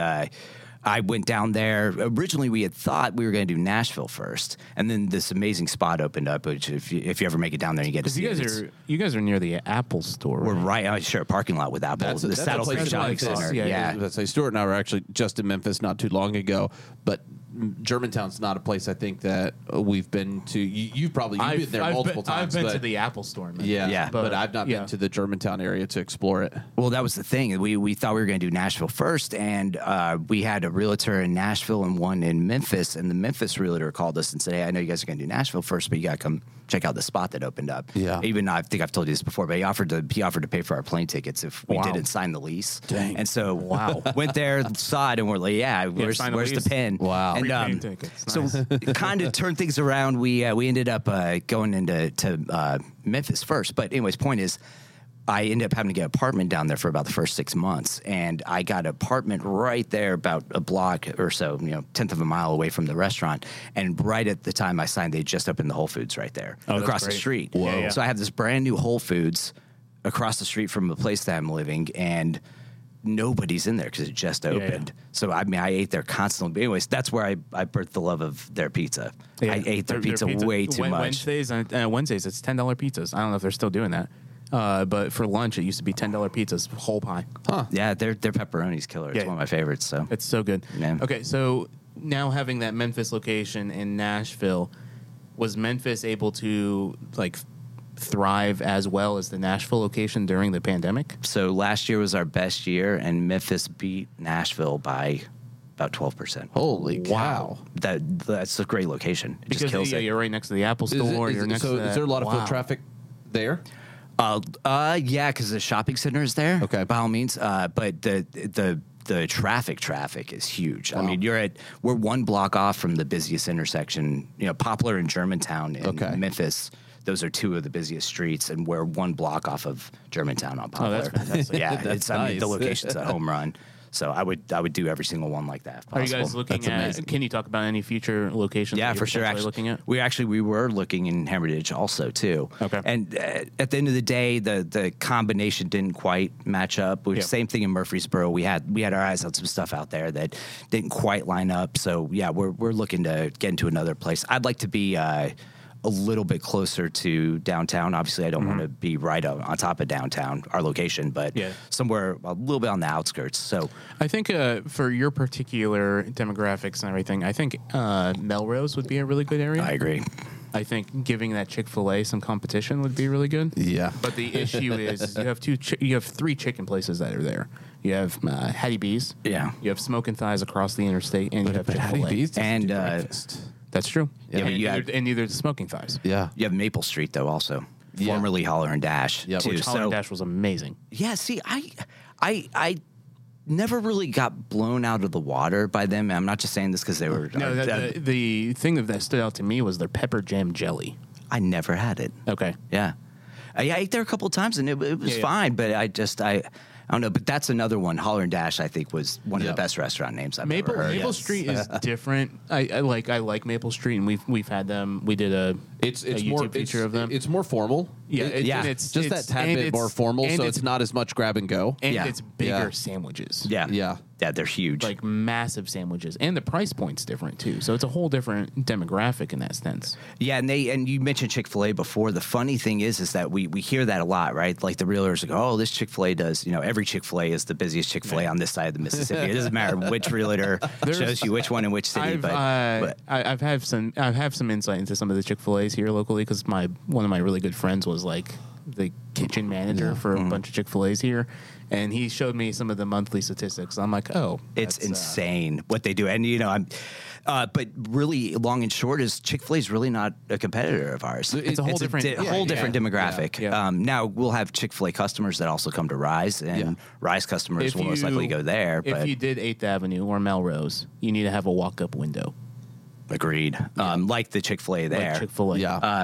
S4: I went down there. Originally, we had thought we were going to do Nashville first, and then this amazing spot opened up. Which, if you ever make it down there, you get to
S2: Because
S4: see.
S2: you guys are near the Apple store.
S4: We're
S2: right?
S4: right. Share a parking lot with Apple. The Saddle Creek
S2: place
S4: Shopping
S2: like this.
S4: Center.
S2: Yeah,
S4: Yeah.
S3: Let's say Stuart and I were actually just in Memphis not too long ago, but Germantown's not a place I think that we've been to. You've been there multiple times.
S2: I've been
S3: but
S2: to the Apple store. Man.
S3: yeah, but I've not
S2: yeah.
S3: been to the Germantown area to explore it.
S4: Well, that was the thing. We thought we were going to do Nashville first, and we had a realtor in Nashville and one in Memphis. And the Memphis realtor called us and said, "Hey, I know you guys are going to do Nashville first, but you got to come check out the spot that opened up."
S3: Yeah.
S4: Even I think I've told you this before, but he offered to pay for our plane tickets if we
S2: Wow.
S4: didn't sign the lease.
S3: Dang.
S4: And so went there, saw it, and we're like, "Yeah, where's
S2: sign the
S4: the
S2: lease.
S4: pen?"
S3: Wow.
S4: And
S2: Free plane tickets.
S4: so
S2: Nice.
S4: kind of turned things around. We ended up going into Memphis first, but anyways, point is, I ended up having to get an apartment down there for about the first 6 months, and I got an apartment right there, about a block or so, 10th of a mile away from the restaurant. And right at the time I signed, they just opened the Whole Foods right there
S2: that's
S4: across the
S2: great.
S4: street.
S2: Whoa. Yeah.
S4: So I have this brand new Whole Foods across the street from the place that I'm living, and nobody's in there because it just opened. So I mean, I ate there constantly. But anyways, that's where I birthed the love of their pizza.
S2: Yeah.
S4: I ate their pizza way too much.
S2: Wednesdays it's $10 pizzas. I don't know if they're still doing that. But for lunch, it used to be $10 pizzas, whole pie.
S4: Yeah, their pepperoni's killer. It's
S2: Yeah.
S4: one of my favorites. So
S2: It's so good.
S4: Yeah.
S2: Okay, so now having that Memphis location in Nashville, was Memphis able to thrive as well as the Nashville location during the pandemic?
S4: So last year was our best year, and Memphis beat Nashville by about 12%.
S3: Holy cow!
S4: That's a great location. It just kills it.
S2: You're right next to the Apple Store. You're next to
S3: is there a lot of foot
S2: Wow.
S3: traffic there?
S4: Yeah, because the shopping center is there.
S3: Okay.
S4: By all means. But the traffic is huge. I mean, we're one block off from the busiest intersection. Poplar and Germantown in Memphis. Those are two of the busiest streets, and we're one block off of Germantown on Poplar.
S2: that's fantastic.
S4: Yeah,
S3: That's
S4: I mean, the
S3: nice.
S4: location's a home run. So I would do every single one like that. If
S2: Are you
S4: possible.
S2: guys looking
S3: That's
S2: at?
S3: amazing.
S2: Can you talk about any future locations?
S4: Yeah,
S2: that
S4: for
S2: you're
S4: sure.
S2: potentially
S4: Actually,
S2: looking at.
S4: we were looking in Hermitage also too.
S2: Okay.
S4: And at the end of the day, the combination didn't quite match up.
S2: Yeah.
S4: Same thing in Murfreesboro. We had our eyes on some stuff out there that didn't quite line up. So yeah, we're looking to get into another place. I'd like to be a little bit closer to downtown. Obviously, I don't want to be right on top of downtown, our location, but
S2: Yeah.
S4: somewhere a little bit on the outskirts. So
S2: I think for your particular demographics and everything, I think Melrose would be a really good area.
S4: I agree.
S2: I think giving that Chick-fil-A some competition would be really good.
S3: Yeah.
S2: But the issue is you have three chicken places that are there. You have Hattie B's.
S4: Yeah.
S2: You have Smoking Thighs across the interstate, and you have Chick-fil-A.
S4: And,
S2: That's true.
S4: Yeah, but
S2: and,
S4: you
S2: neither the Smoking Thighs.
S3: Yeah.
S4: You have Maple Street though, also
S3: Yeah.
S4: formerly Holler and Dash.
S3: Yeah,
S4: too.
S3: which
S2: Holler and Dash was amazing.
S4: Yeah, see, I never really got blown out of the water by them. I'm not just saying this because they were.
S2: No, the thing that stood out to me was their pepper jam jelly.
S4: I never had it.
S2: Okay.
S4: Yeah, I ate there a couple of times and it was
S2: Yeah.
S4: fine, but I don't know. But that's another one. Holler and Dash, I think, was one of
S3: Yeah.
S4: the best restaurant names I've
S2: Maple
S4: ever heard.
S2: Maple
S4: Yes.
S2: Street is different. I like Maple Street, and we've had them. We did a YouTube
S3: more
S2: feature of them.
S3: It's more formal.
S2: Yeah,
S4: Yeah.
S2: it's
S3: Just that tad bit more formal, so it's not as much grab and go.
S2: and
S4: Yeah.
S2: it's bigger
S3: Yeah.
S2: sandwiches.
S4: Yeah,
S3: Yeah.
S4: they're huge.
S2: Like massive sandwiches, and the price point's different too. So it's a whole different demographic in that sense.
S4: Yeah, and you mentioned Chick-fil-A before. The funny thing is that we hear that a lot, right? Like the realtors go, "Oh, this Chick-fil-A does." Every Chick-fil-A is the busiest Chick-fil-A on this side of the Mississippi. It doesn't matter which realtor shows you which one in which city.
S2: I've had some insight into some of the Chick-fil-A's here locally because one of my really good friends was like the kitchen manager for a bunch of Chick-fil-A's here, and he showed me some of the monthly statistics. I'm like, oh,
S4: It's
S2: that's,
S4: insane what they do, and but really, long and short is Chick-fil-A is really not a competitor of ours.
S2: It's a whole different-
S4: whole different
S2: yeah,
S4: demographic.
S2: yeah.
S4: Now we'll have Chick-fil-A customers that also come to Rise, and
S3: Yeah.
S4: Rise customers will most likely go there.
S2: If
S4: But
S2: you did 8th Avenue or Melrose, you need to have a walk-up window.
S4: agreed, like the Chick-fil-A there.
S2: Like Chick-fil-A.
S3: Yeah.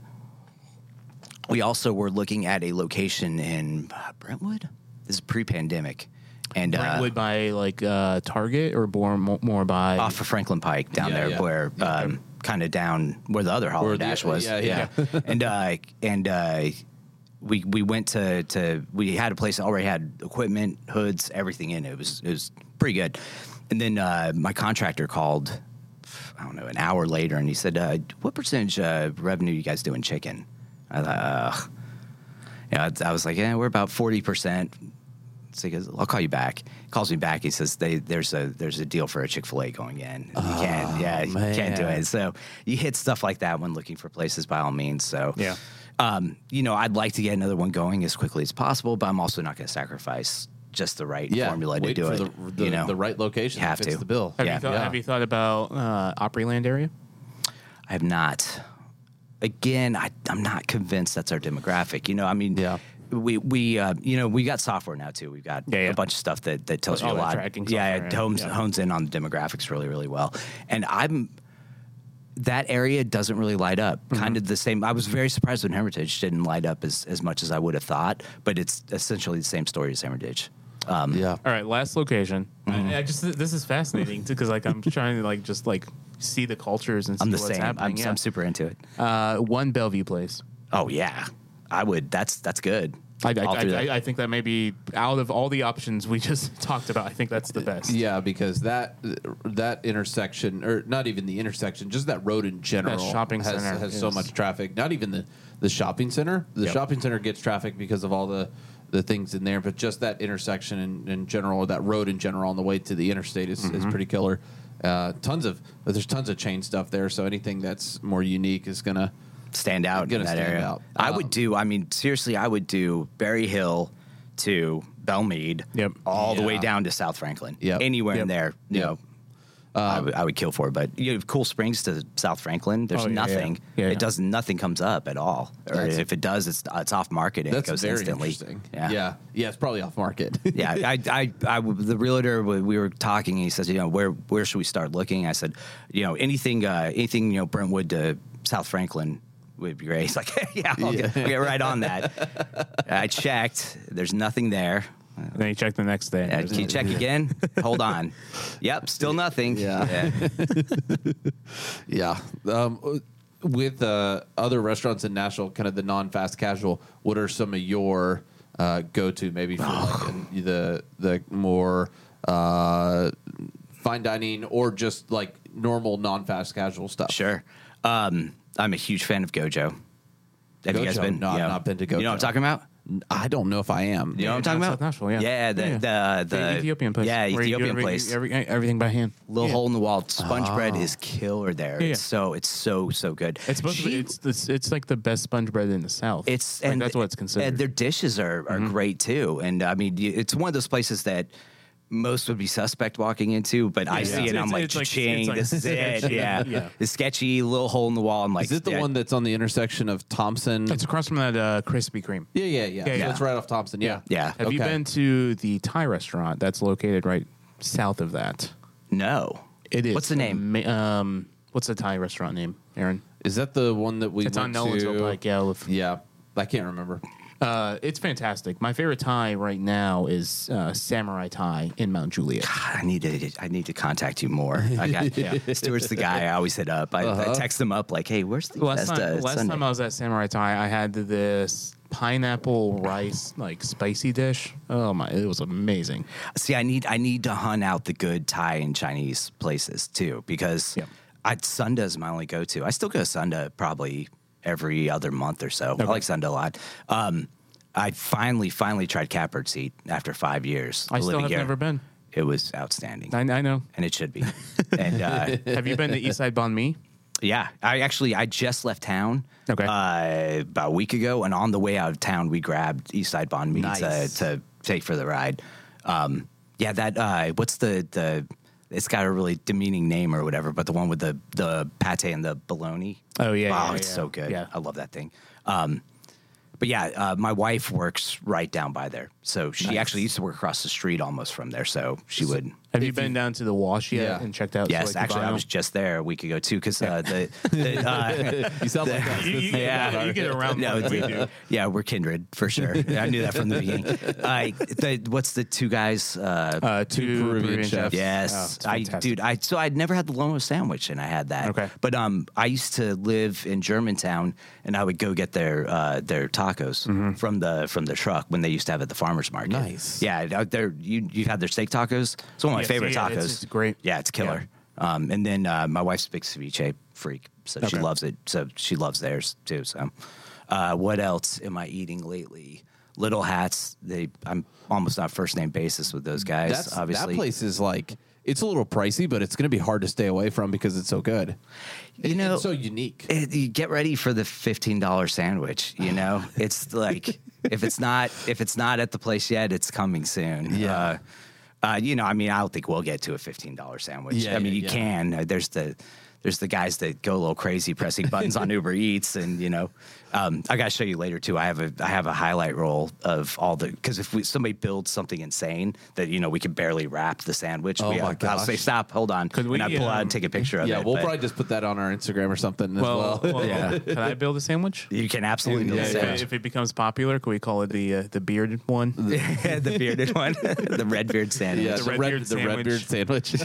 S4: We also were looking at a location in Brentwood. This is pre-pandemic, and
S2: Brentwood by like Target or more by
S4: off of Franklin Pike down
S3: Yeah,
S4: there,
S3: yeah.
S4: where kind of down where the other Holler
S3: Where the-
S4: Dash was.
S3: yeah.
S4: and we went to we had a place that already had equipment, hoods, everything in it. It was pretty good. And then my contractor called, I don't know, an hour later, and he said, "What percentage revenue you guys do in chicken?" I thought, I was like, "Yeah, we're about 40%." So he goes, "I'll call you back." He calls me back. He says, "There's a deal for a Chick-fil-A going in. You can't do it." So you hit stuff like that when looking for places, by all means. So
S2: Yeah.
S4: I'd like to get another one going as quickly as possible, but I'm also not going to sacrifice just the right formula to
S3: Wait
S4: do
S3: for
S4: it.
S3: the right location.
S4: You have
S3: that fits
S4: to.
S3: the bill.
S2: Have you thought about Opryland area?
S4: I have not. Again, I'm not convinced that's our demographic.
S3: Yeah.
S4: We got software now too. We've got
S2: Yeah.
S4: a bunch of stuff that tells you
S2: All
S4: a
S2: that
S4: lot.
S2: tracking
S4: Yeah,
S2: software,
S4: it
S2: yeah.
S4: hones in on the demographics really, really well. And that area doesn't really light up.
S2: Mm-hmm.
S4: Kind of the same. I was very surprised when Hermitage didn't light up as much as I would have thought, but it's essentially the same story as Hermitage.
S3: Yeah.
S2: All right, last location.
S4: Mm-hmm.
S2: This is fascinating because I'm trying to just see the cultures and see
S4: I'm the
S2: what's
S4: same.
S2: happening.
S4: I'm super into it.
S2: One Bellevue place.
S4: Oh yeah, I would. That's good. All through that.
S2: I think that maybe out of all the options we just talked about, I think that's the best.
S3: Yeah, because that intersection, or not even the intersection, just that road in general,
S2: shopping
S3: has
S2: center
S3: so
S2: is-
S3: much traffic. Not even the shopping center. The
S2: Yep.
S3: shopping center gets traffic because of all the things in there, but just that intersection in general, or that road in general on the way to the interstate is pretty killer. There's tons of chain stuff there, so anything that's more unique is gonna
S4: stand out in
S3: Gonna
S4: that
S3: stand
S4: area.
S3: out.
S4: I would do. I mean, seriously, I would do Berry Hill to Belmead,
S2: Yep.
S4: all the way
S3: Yeah.
S4: down to South Franklin.
S3: Yep.
S4: Anywhere in
S2: Yep.
S4: there, you
S3: Yep.
S4: know. I would kill for it, but you have Cool Springs to South Franklin. There's
S2: Oh, yeah,
S4: nothing.
S2: yeah. Yeah,
S4: It does nothing comes up at all, or
S3: That's-
S4: if it does, it's off market and it
S3: That's
S4: goes
S3: very
S4: instantly.
S3: interesting.
S4: Yeah.
S3: Yeah. It's probably off market.
S4: Yeah, the realtor, we were talking, and he says, where should we start looking? I said, anything, Brentwood to South Franklin would be great. He's like, yeah, we'll get right on that. I checked. There's nothing there.
S2: Then you check the next day.
S4: Can you check again? Hold on. Yep, still nothing.
S3: Yeah. Yeah. With other restaurants in Nashville, kind of the non-fast casual, what are some of your go-to maybe for like the more fine dining or just like normal non-fast casual stuff?
S4: Sure. I'm a huge fan of Gojo. Have you guys
S3: Gojo?
S4: been?
S3: No, I've not been to
S4: You know what I'm
S3: Gojo.
S4: talking about?
S3: I don't know if I am.
S4: You know what I'm talking
S2: South
S4: about?
S2: Nashville, yeah.
S4: The
S2: Ethiopian place.
S4: Yeah,
S2: where you do
S4: Ethiopian place.
S2: everything by hand.
S4: Little hole in the wall. Sponge bread is killer there.
S2: Yeah.
S4: It's so good.
S2: It's supposed to be, it's like the best sponge bread in the South.
S4: It's
S2: like,
S4: and
S2: that's what it's considered.
S4: And their dishes are great too. And I mean, it's one of those places that most would be suspect walking into, but I see it and I'm like, cha-ching, this is it. Yeah.
S2: Yeah.
S4: It's sketchy, little hole in the wall. I'm like,
S3: Is it the one that's on the intersection of Thompson?
S2: It's across from that Krispy Kreme.
S3: Yeah.
S2: Yeah.
S3: It's right off Thompson. Yeah.
S4: Yeah.
S2: Have you
S3: Okay.
S2: been to the Thai restaurant that's located right south of that?
S4: No.
S2: It is.
S4: What's the name?
S2: What's the Thai restaurant name, Aaron?
S3: Is that the one that we
S2: It's on
S3: went
S2: Nolensville
S3: to?
S2: Pike. Yeah.
S3: Yeah. I can't remember.
S2: It's fantastic. My favorite Thai right now is Samurai Thai in Mount Juliet.
S4: I need to contact you more. I got Stuart's the guy I always hit up. I text him up like, hey, where's the
S2: Last
S4: best Sunday?
S2: time I was at Samurai Thai, I had this pineapple rice like spicy dish. Oh my, it was amazing.
S4: See, I need to hunt out the good Thai and Chinese places too, because
S2: Yep.
S4: Sunda's my only go-to. I still go to Sunda probably every other month or so. I like Sunda a lot. I finally tried Catbird Seat after 5 years.
S2: I still
S4: living
S2: have
S4: here.
S2: never been.
S4: It was outstanding,
S2: I know.
S4: and it should be. And
S2: Have you been to Eastside Banh Mi?
S4: yeah, I just left town.
S2: Okay.
S4: About a week ago, and on the way out of town, we grabbed Eastside Banh Mi
S3: Nice.
S4: to take for the ride. What's the? It's got a really demeaning name or whatever, but the one with the pate and the bologna.
S2: Oh, yeah,
S4: Wow,
S2: yeah,
S4: it's
S2: yeah.
S4: so good.
S2: Yeah.
S4: I love that thing. My wife works right down by there, so she actually used to work across the street almost from there. So she would.
S2: Have you been down to the Wash yet
S3: Yeah.
S2: and checked out?
S4: Yes,
S2: Soy
S4: actually, I
S2: Cubano?
S4: was just there a week ago too, because
S3: You sound like us.
S2: You get around more than we do.
S4: yeah, we're kindred for sure. I knew that from the beginning. What's the two guys?
S2: Two
S3: Peruvian chefs.
S4: Yes,
S2: Oh, it's fantastic.
S4: So I'd never had the Lomo sandwich, and I had that.
S2: Okay.
S4: But I used to live in Germantown, and I would go get their tacos from the truck when they used to have it at the farmers market.
S3: Nice.
S4: Yeah, out there you've had their steak tacos. It's one of my
S2: Yes,
S4: favorite
S2: yeah,
S4: tacos.
S2: it's great.
S4: Yeah, it's killer. And then my wife's a big ceviche freak, so she
S2: Okay.
S4: loves it. So she loves theirs too. So, what else am I eating lately? Little Hats. I'm almost on first name basis with those guys. Obviously,
S3: That place is like, it's a little pricey, but it's going to be hard to stay away from because it's so good. It's so unique.
S4: You get ready for the $15 sandwich. You know, it's like if it's not at the place yet, it's coming soon.
S3: Yeah.
S4: I don't think we'll get to a $15 sandwich.
S3: Yeah,
S4: I mean,
S3: yeah,
S4: you can. There's the guys that go a little crazy pressing buttons on Uber Eats, and I got to show you later too. I have a highlight roll of all because if somebody builds something insane that we can barely wrap the sandwich.
S3: Oh, my
S4: I'll
S3: gosh.
S4: say stop, hold on,
S2: Could we,
S4: and I pull out and take a picture of
S3: Yeah,
S4: it.
S3: we'll
S4: but
S3: probably just put that on our Instagram or something as well.
S4: Yeah.
S2: Can I build a sandwich?
S4: you can absolutely build a
S3: Yeah,
S4: sandwich.
S2: If it becomes popular, can we call it the bearded one?
S4: The bearded one, the red beard sandwich.
S3: Yeah,
S2: The red beard
S3: the red
S2: sandwich.
S3: beard sandwich.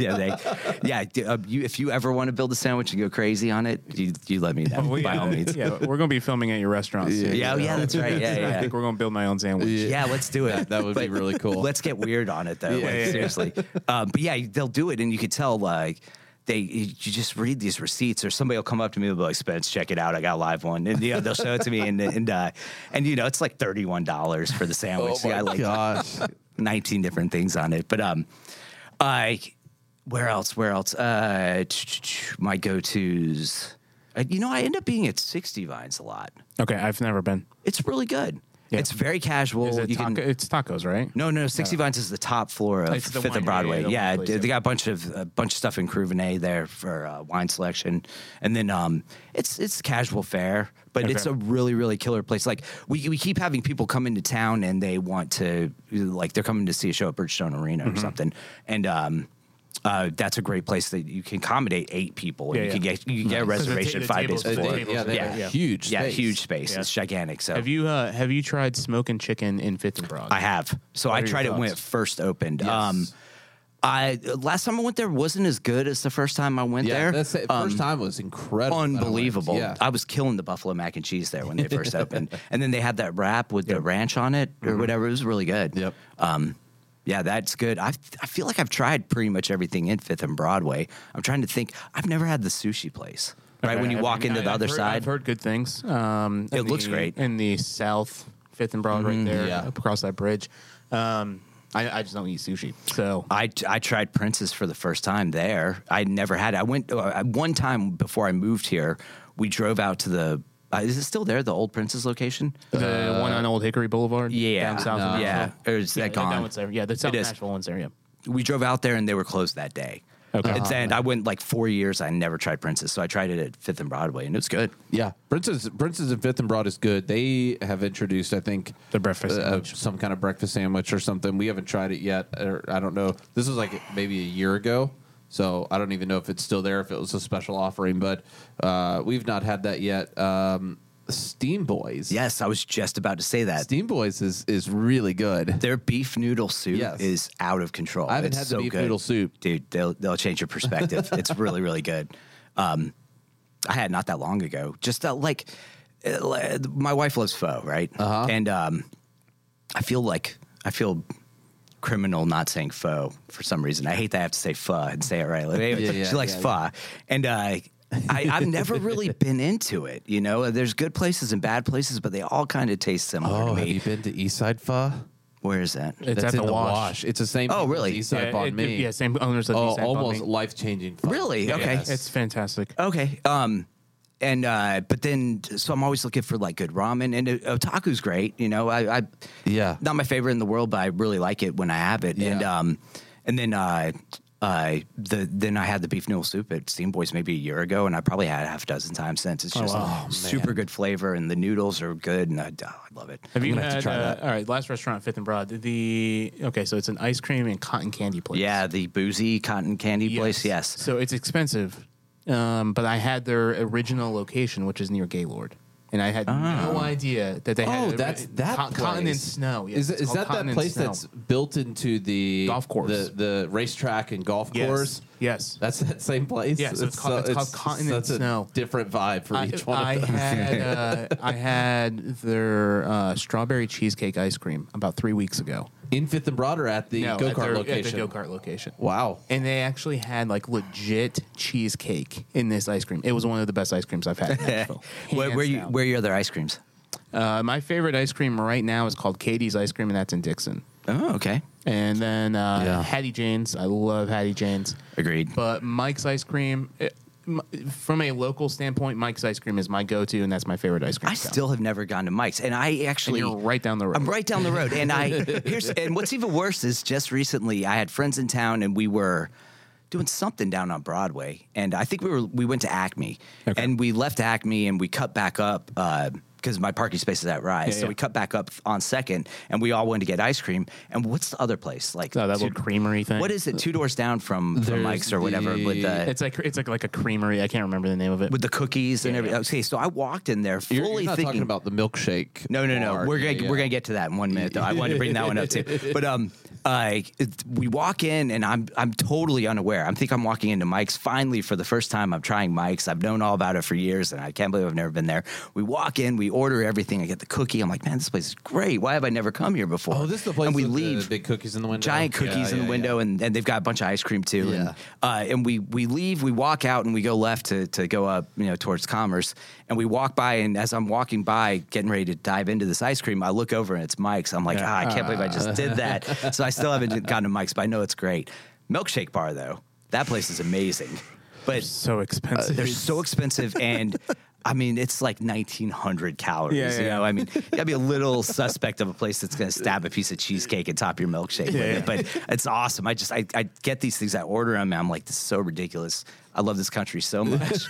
S4: If you ever want to build a sandwich and go crazy on it, you let me know by all means.
S2: Yeah, we're gonna be filming at your restaurant soon.
S4: Yeah, that's right.
S2: I think we're gonna build my own sandwich.
S4: Yeah, let's do it.
S3: That would be really cool.
S4: Let's get weird on it though.
S3: Yeah, yeah.
S4: Seriously. But yeah, they'll do it, and you could tell you just read these receipts, or somebody will come up to me and be like, "Spence, check it out. I got a live one," and they'll show it to me, and it's like $31 for the sandwich.
S3: Oh my
S4: I like
S3: gosh.
S4: 19 different things on it. But where else? My go-tos. I end up being at 60 Vines a lot.
S2: Okay, I've never been.
S4: It's really good.
S2: Yeah.
S4: It's very casual.
S2: Is it it's tacos, right?
S4: No. 60 Vines is the top floor of
S2: It's the
S4: Fifth and
S2: wine
S4: Broadway.
S2: area, the
S4: Yeah,
S2: wine place,
S4: they got a bunch of stuff in Cruvenet there for wine selection, and then it's casual fare, but it's a really really killer place. Like we keep having people come into town and they want to they're coming to see a show at Bridgestone Arena or something, and that's a great place that you can accommodate 8 people. And you can get a reservation
S2: the
S4: 5 days
S2: tables-
S4: before.
S2: the tables are there, yeah.
S3: Huge space.
S4: Yeah, huge space.
S2: Yeah.
S4: It's gigantic. So
S2: Have you tried smoking chicken in Fifth and Broad?
S4: I have. So
S2: What
S4: I
S2: are your
S4: tried it when it
S2: thoughts?
S4: first opened.
S3: Yes.
S4: Last time I went there wasn't as good as the first time I went
S3: Yeah,
S4: there.
S3: that's it. First time was incredible.
S4: Unbelievable.
S3: Yeah.
S4: I was killing the buffalo mac and cheese there when they first opened. And then they had that wrap with the ranch on it or whatever. It was really good.
S3: Yep.
S4: Yeah, that's good. I feel like I've tried pretty much everything in Fifth and Broadway. I'm trying to think. I've never had the sushi place. Right
S2: Okay,
S4: when you walk into the other side.
S2: I've heard good things.
S4: It looks great.
S2: in the south Fifth and Broad, right there,
S3: yeah.
S2: across that bridge. I just don't eat sushi, so
S4: I tried Prince's for the first time there. I never had it. I went one time before I moved here. We drove out to the. Is it still there? The old Prince's location?
S2: the one on Old Hickory Boulevard,
S4: Yeah,
S2: down south. of
S4: yeah.
S2: Nashville.
S4: Or is that gone?
S2: That one's there. Yeah, the South
S4: It is.
S2: Nashville one's there. Yeah.
S4: We drove out there and they were closed that day.
S2: Okay.
S4: And I went like 4 years. I never tried Prince's, so I tried it at Fifth and Broadway, and it was good.
S3: Yeah, Prince's and Fifth and Broad is good. They have introduced, I think,
S2: The breakfast sandwich.
S3: some kind of breakfast sandwich or something. We haven't tried it yet, or I don't know. This was like maybe a year ago, so I don't even know if it's still there, if it was a special offering, but we've not had that yet. Steam Boys.
S4: Yes, I was just about to say that.
S3: Steam Boys is really good.
S4: Their beef noodle soup
S3: Yes.
S4: is out of control.
S3: I haven't
S4: It's
S3: had the
S4: so
S3: beef
S4: good.
S3: noodle soup.
S4: Dude. They'll change your perspective. It's really really good. I had not that long ago. Just my wife loves pho, right? And I feel criminal not saying pho for some reason. I hate that I have to say pho and say it right. Like,
S3: Yeah,
S4: she likes
S3: yeah,
S4: pho, and I've never really been into it. You know, there's good places and bad places, but they all kind of taste similar to
S3: Oh,
S4: me.
S3: have you been to Eastside Pho?
S4: Where is that?
S2: It's
S3: That's
S2: at
S3: in
S2: the Wash.
S3: It's the same.
S4: Oh,
S3: people
S4: really?
S3: as Eastside
S2: Yeah,
S3: Banh Mi.
S2: yeah, same owners of
S3: Oh,
S2: Eastside Banh
S3: almost
S2: Mi.
S3: life changing.
S4: Really? Okay.
S2: It's fantastic.
S4: Okay. But then, so I'm always looking for like good ramen, and otaku's great. You know, I
S3: Yeah.
S4: not my favorite in the world, but I really like it when I have it.
S3: Yeah.
S4: And then I had the beef noodle soup at Steam Boys maybe a year ago, and I probably had it half a dozen times since. It's just super good flavor, and the noodles are good, and I love it.
S2: Have you
S3: gonna have to
S2: had?
S3: try that.
S2: All right, last restaurant, Fifth and Broad. So it's an ice cream and cotton candy place.
S4: Yeah, the boozy cotton candy place. Yes.
S2: So it's expensive, but I had their original location, which is near Gaylord, and I had no idea that they had.
S3: that's that
S2: Cotton and
S3: place.
S2: Snow. Yes,
S3: Is
S2: it's called
S3: that
S2: Cotton
S3: that
S2: and
S3: place
S2: Snow.
S3: that's built into the
S2: Golf course.
S3: the racetrack and golf
S2: Yes.
S3: course?
S2: Yes.
S3: That's that same place.
S2: Yeah, so it's called Cotton and
S3: such a
S2: Snow.
S3: different vibe for each one
S2: I
S3: of them.
S2: I had their strawberry cheesecake ice cream about 3 weeks ago.
S3: In Fifth and Broad or at the
S2: No,
S3: go
S2: at
S3: kart
S2: their-
S3: location?
S2: At the go-kart location.
S3: Wow.
S2: And they actually had like legit cheesecake in this ice cream. It was one of the best ice creams I've had in Nashville.
S4: Where
S2: Hands
S4: you
S2: down.
S4: where are your other ice creams?
S2: My favorite ice cream right now is called Katie's Ice Cream, and that's in Dixon.
S4: Oh, okay.
S2: And then Hattie Jane's. I love Hattie Jane's.
S4: Agreed.
S2: But Mike's Ice Cream, from a local standpoint, Mike's Ice Cream is my go-to, and that's my favorite ice cream.
S4: I still have never gone to Mike's, and I actually
S2: And you're right down the road.
S4: I'm right down the road, and and what's even worse is just recently I had friends in town, and we were doing something down on Broadway, and I think we went to Acme, and we left Acme and we cut back up. Because my parking space is at Rise, so
S2: yeah.
S4: we cut back up on Second, and we all went to get ice cream. And what's the other place? Like
S2: that little creamery thing.
S4: What is it? 2 doors down from Mike's or whatever. With the
S2: It's like a creamery. I can't remember the name of it.
S4: with the cookies and everything. Okay, so I walked in there
S3: You're
S4: fully
S3: not
S4: thinking
S3: talking about the milkshake.
S4: No.
S3: bar.
S4: We're
S3: Yeah.
S4: gonna get to that in 1 minute though. I wanted to bring that one up too. But we walk in and I'm totally unaware. I think I'm walking into Mike's finally for the first time. I'm trying Mike's. I've known all about it for years and I can't believe I've never been there. We walk in, we order everything. I get the cookie. I'm like, man, this place is great. Why have I never come here before?
S3: Oh, this is the place
S4: And we
S3: with
S4: leave.
S3: the big cookies in the window.
S4: Giant cookies in the window, and they've got a bunch of ice cream too.
S3: Yeah.
S4: And we leave, we walk out, and we go left to go up, towards Commerce. And we walk by, and as I'm walking by, getting ready to dive into this ice cream, I look over and it's Mike's. I'm like, I can't believe I just did that. So I still haven't gotten to Mike's, but I know it's great. Milkshake bar though, that place is amazing. but
S2: So expensive.
S4: they're so expensive, and I mean, it's like 1,900 calories.
S2: Yeah,
S4: You
S2: yeah.
S4: know, I mean, you gotta be a little suspect of a place that's going to stab a piece of cheesecake and top your milkshake with it. But it's awesome. I get these things. I order them, and I'm like, this is so ridiculous. I love this country so much.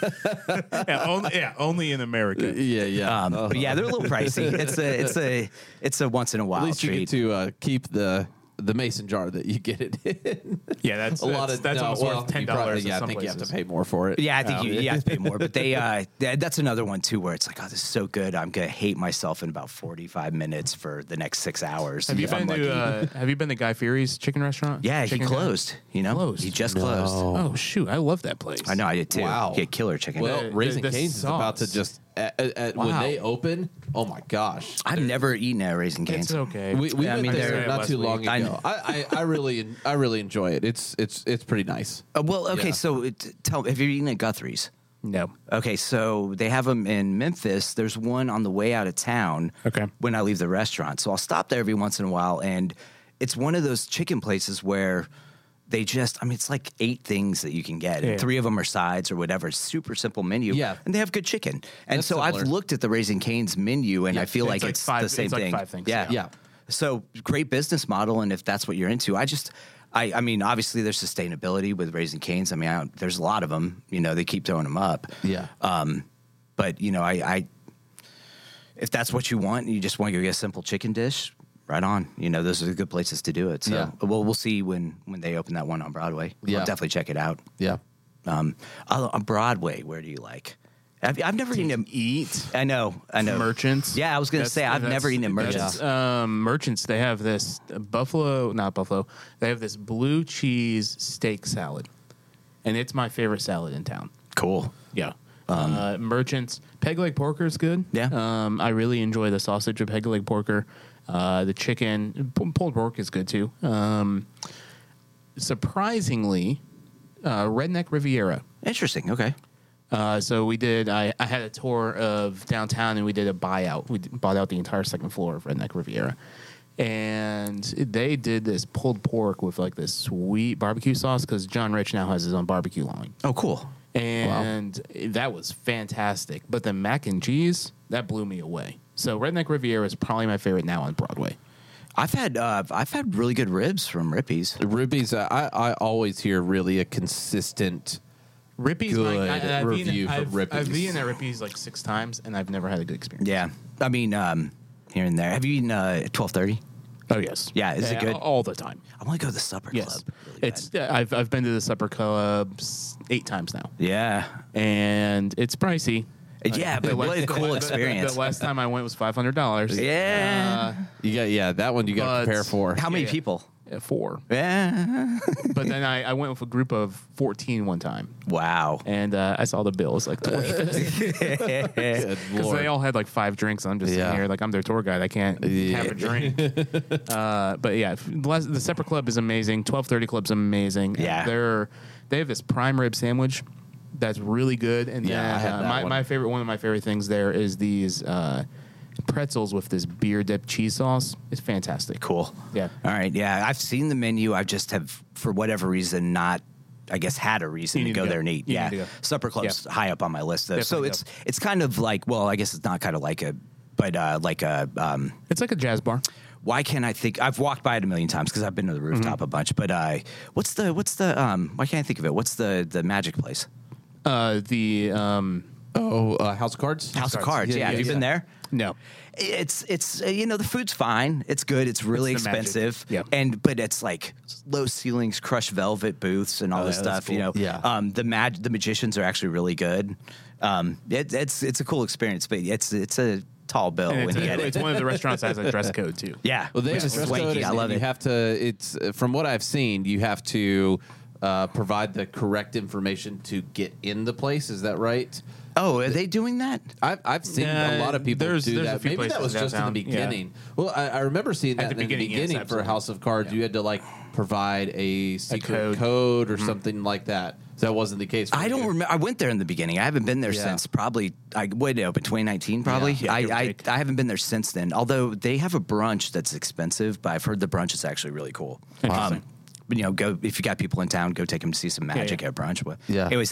S2: Only in America.
S3: Yeah.
S4: But yeah, they're a little pricey. It's a once in a while
S3: At least you
S4: treat.
S3: get to keep the mason jar that you get it in.
S2: Yeah, that's almost worth $10.
S3: Yeah, I think you have to pay more for it.
S4: Yeah, I think you have to pay more. But that's another one too, where it's like, oh, this is so good. I'm gonna hate myself in about 45 minutes for the next 6 hours.
S2: Have you
S4: if I'm
S2: been
S4: lucky.
S2: to Have you been to Guy Fieri's chicken restaurant?
S4: Yeah, he
S2: Chicken Guy?
S4: closed. You know,
S2: Closed?
S4: he just closed.
S2: Oh shoot, I love that place.
S4: I know, I did too.
S3: Wow.
S4: He had killer chicken.
S3: Well, Raising
S2: the
S3: Cane's is about to
S2: sauce.
S3: just when
S2: Wow.
S3: they open. Oh my gosh!
S4: I've never eaten at Raising Cane's.
S2: It's okay.
S3: We
S4: Yeah, I
S3: went
S4: mean,
S3: there
S2: they're-
S3: not
S2: last
S3: too long
S2: week.
S3: ago. I really enjoy it. It's pretty nice.
S4: Well, okay,
S3: Yeah.
S4: so have you eaten at Guthrie's?
S2: No.
S4: Okay, so they have them in Memphis. There's one on the way out of town.
S2: Okay.
S4: When I leave the restaurant, so I'll stop there every once in a while, and it's one of those chicken places where they just, I mean, it's like 8 things that you can get, and
S2: Yeah.
S4: 3 of them are sides or whatever. It's super simple menu.
S3: Yeah.
S4: And they have good chicken. And
S3: That's
S4: so
S3: similar.
S4: I've looked at the Raising Cane's menu, and
S3: Yeah.
S4: I feel
S2: It's
S4: like
S2: like
S4: it's
S2: five-
S4: the same
S2: it's like
S4: thing.
S2: 5 things,
S4: Yeah.
S3: yeah.
S4: So great business model, and if that's what you're into, I mean, obviously there's sustainability with Raising Cane's. I mean, there's a lot of them. You know, they keep throwing them up.
S3: Yeah.
S4: But you know, if that's what you want, and you just want to go get a simple chicken dish, right on. You know, those are the good places to do it. So,
S3: Yeah.
S4: we'll see when they open that one on Broadway.
S3: Yeah.
S4: I'll definitely check it out.
S3: Yeah.
S4: On Broadway, where do you like? I've never eaten
S2: Eat
S4: I know.
S2: Merchants.
S4: Yeah, I was gonna say I've never eaten at Merchants.
S2: Merchants. They have this not buffalo. They have this blue cheese steak salad, and it's my favorite salad in town.
S4: Cool.
S2: Yeah. Merchants. Peg leg porker is good.
S4: Yeah.
S2: I really enjoy the sausage of peg leg porker. The chicken, pulled pork is good too. Surprisingly, Redneck Riviera.
S4: Interesting. Okay.
S2: So we did. I had a tour of downtown, and we did a buyout. We bought out the entire second floor of Redneck Riviera, and they did this pulled pork with like this sweet barbecue sauce because John Rich now has his own barbecue line,
S4: Oh, cool.
S2: and that was fantastic. But the mac and cheese that blew me away. So Redneck Riviera is probably my favorite now on Broadway.
S4: I've had really good ribs from Rippy's.
S3: Ruby's. I always hear really a consistent.
S2: Rippy's,
S3: Good
S2: I've
S3: review from Rippy's.
S2: I've eaten at Rippy's like 6 times, and I've never had a good experience.
S4: Yeah. I mean, here and there. Have you eaten 12:30?
S2: Oh yes.
S4: Yeah, is it good?
S2: All the time?
S4: I want to go to the supper
S2: Yes.
S4: club. Really
S2: It's I've been to the supper clubs 8 times now,
S4: bad. Yeah.
S2: and it's pricey.
S4: Yeah, but what a cool experience.
S2: The last time I went was $500.
S4: Yeah.
S3: You got that one. You got
S2: But-
S3: to prepare for.
S4: How many
S2: yeah.
S4: people?
S2: 4.
S4: Yeah.
S2: But then I went with a group of 14 one time,
S4: Wow.
S2: and I saw the bill. It was like 20.
S3: Good
S2: Because
S3: Lord.
S2: they all had like 5 drinks. And I'm just
S3: Yeah.
S2: sitting here like I'm their tour guide. I can't
S3: Yeah.
S2: have a drink. But yeah, the Supper Club is amazing. 12:30 Club's amazing.
S4: Yeah.
S2: They have this prime rib sandwich that's really good. And
S3: Yeah, I
S2: then
S3: had that one.
S2: one of my favorite things there is these pretzels with this beer dipped cheese sauce. It's fantastic.
S4: Cool.
S2: Yeah.
S4: All right. Yeah. I've seen the menu. I just have, for whatever reason, not, I guess, had a reason
S2: You
S4: to
S2: need
S4: go
S2: to go.
S4: there and eat.
S2: You
S4: Yeah.
S2: need to go.
S4: Supper Club's high up on my list, though. So
S2: Definitely
S4: it's kind of like, well, I guess it's not kind of like like a,
S2: It's like a jazz bar.
S4: why can't I think? I've walked by it a million times because I've been to the rooftop a bunch. But what's the why can't I think of it? What's the magic place?
S2: The
S3: House of Cards.
S4: House of Cards. Yeah, have you been there?
S2: no.
S4: It's the food's fine. It's good. It's really
S2: It's the magic.
S4: expensive.
S2: Yeah.
S4: But it's like low ceilings, crushed velvet booths, and all this
S2: yeah, that's
S4: stuff. You know.
S2: cool.
S3: Yeah.
S4: The magicians are actually really good. It's a cool experience, but it's a tall bill
S2: And
S4: when you get
S2: it's
S4: it.
S2: one of the restaurants that has a dress code too.
S4: Yeah.
S3: Well, they
S4: which
S3: have
S4: is
S3: a dress code,
S4: swanky. I
S3: and
S4: love
S3: you
S4: it.
S3: have to. It's from what I've seen. You have to provide the correct information to get in the place. Is that right?
S4: Oh, are they doing that?
S3: I've seen a lot of people
S2: There's
S3: do
S2: a
S3: that.
S2: few
S3: Maybe that
S2: places
S3: was just in the
S2: downtown. Yeah.
S3: beginning. Well, I remember seeing that
S2: the
S3: in the
S2: beginning, yes,
S3: beginning for
S2: absolutely.
S3: House of Cards.
S2: Yeah.
S3: You had to like provide a secret
S2: code.
S3: code or something like that. So that wasn't the case. For
S4: I don't
S3: you.
S4: remember. I went there in the beginning. I haven't been there
S3: Yeah.
S4: since probably when it opened 2019. Probably.
S2: Yeah, give or take.
S4: I haven't been there since then. Although they have a brunch that's expensive, but I've heard the brunch is actually really cool.
S2: Interesting.
S4: go if you got people in town, go take them to see some magic at brunch. But
S3: Yeah.
S4: it was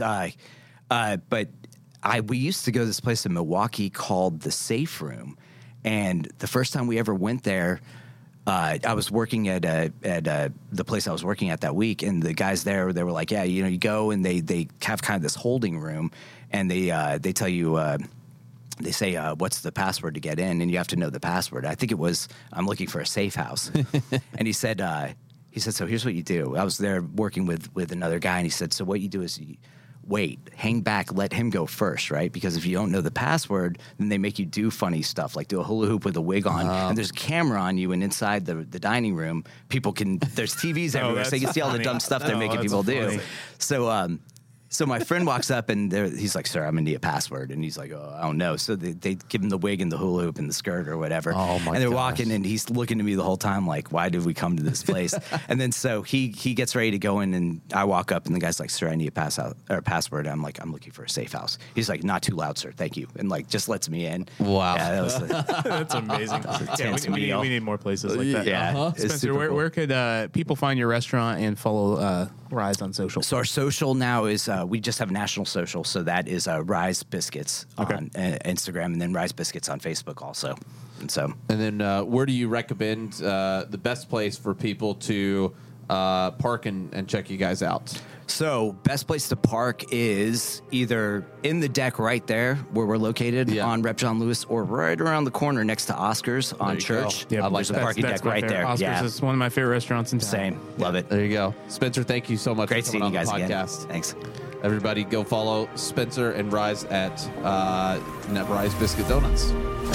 S4: we used to go to this place in Milwaukee called the Safe Room, and the first time we ever went there, I was working at the place I was working at that week, and the guys there, they were like, yeah, you go and they have kind of this holding room, and they tell you. They say, what's the password to get in? And you have to know the password. I think it was, I'm looking for a safe house. And he said, so here's what you do. I was there working with another guy, and he said, so what you do is you wait, hang back, let him go first, right? Because if you don't know the password, then they make you do funny stuff, like do a hula hoop with a wig on, and there's a camera on you, and inside the dining room, there's TVs everywhere, so you can see all the dumb stuff they're making people do. So my friend walks up, and he's like, sir, I'm going to need a password. And he's like, oh, I don't know. So they give him the wig and the hula hoop and the skirt or whatever.
S3: Oh, my
S4: And they're
S3: gosh.
S4: walking, and he's looking at me the whole time like, why did we come to this place? And then so he gets ready to go in, and I walk up, and the guy's like, sir, I need a password. I'm like, I'm looking for a safe house. He's like, not too loud, sir. Thank you. And like, just lets me in.
S3: Wow.
S4: Yeah, that was
S2: That's amazing.
S4: tense
S2: we
S4: meal.
S2: need more places like that.
S4: Yeah. It's
S2: Spencer,
S4: super cool.
S2: where could people find your restaurant and follow Rise on social?
S4: So our social now is we just have a national social, so that is Rise Biscuits on Instagram, and then Rise Biscuits on Facebook also. And
S3: then where do you recommend the best place for people to park and check you guys out?
S4: So best place to park is either in the deck right there where we're located on Rep. John Lewis, or right around the corner next to Oscars on
S3: you
S4: Church.
S3: go. I like
S4: There's a
S3: that.
S4: parking
S2: That's
S4: deck
S2: my
S4: right
S2: favorite.
S4: there.
S2: Oscars
S4: Yeah,
S2: is one of my favorite restaurants in town.
S4: same. Love it.
S3: There you go. Spencer, thank you so much
S4: Great
S3: for
S4: seeing
S3: coming
S4: you
S3: on
S4: guys
S3: the
S4: again.
S3: podcast.
S4: Thanks.
S3: Everybody go follow Spencer and Rise at Rise Biscuit Donuts.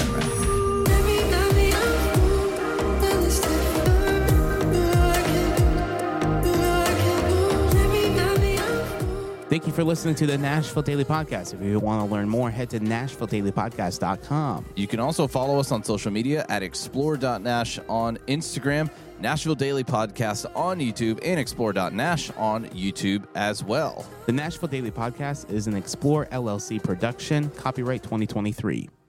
S2: Thank you for listening to the Nashville Daily Podcast. If you want to learn more, head to NashvilleDailyPodcast.com.
S3: You can also follow us on social media at explore.nash on Instagram, Nashville Daily Podcast on YouTube, and explore.nash on YouTube as well.
S2: The Nashville Daily Podcast is an Explore LLC production, copyright 2023.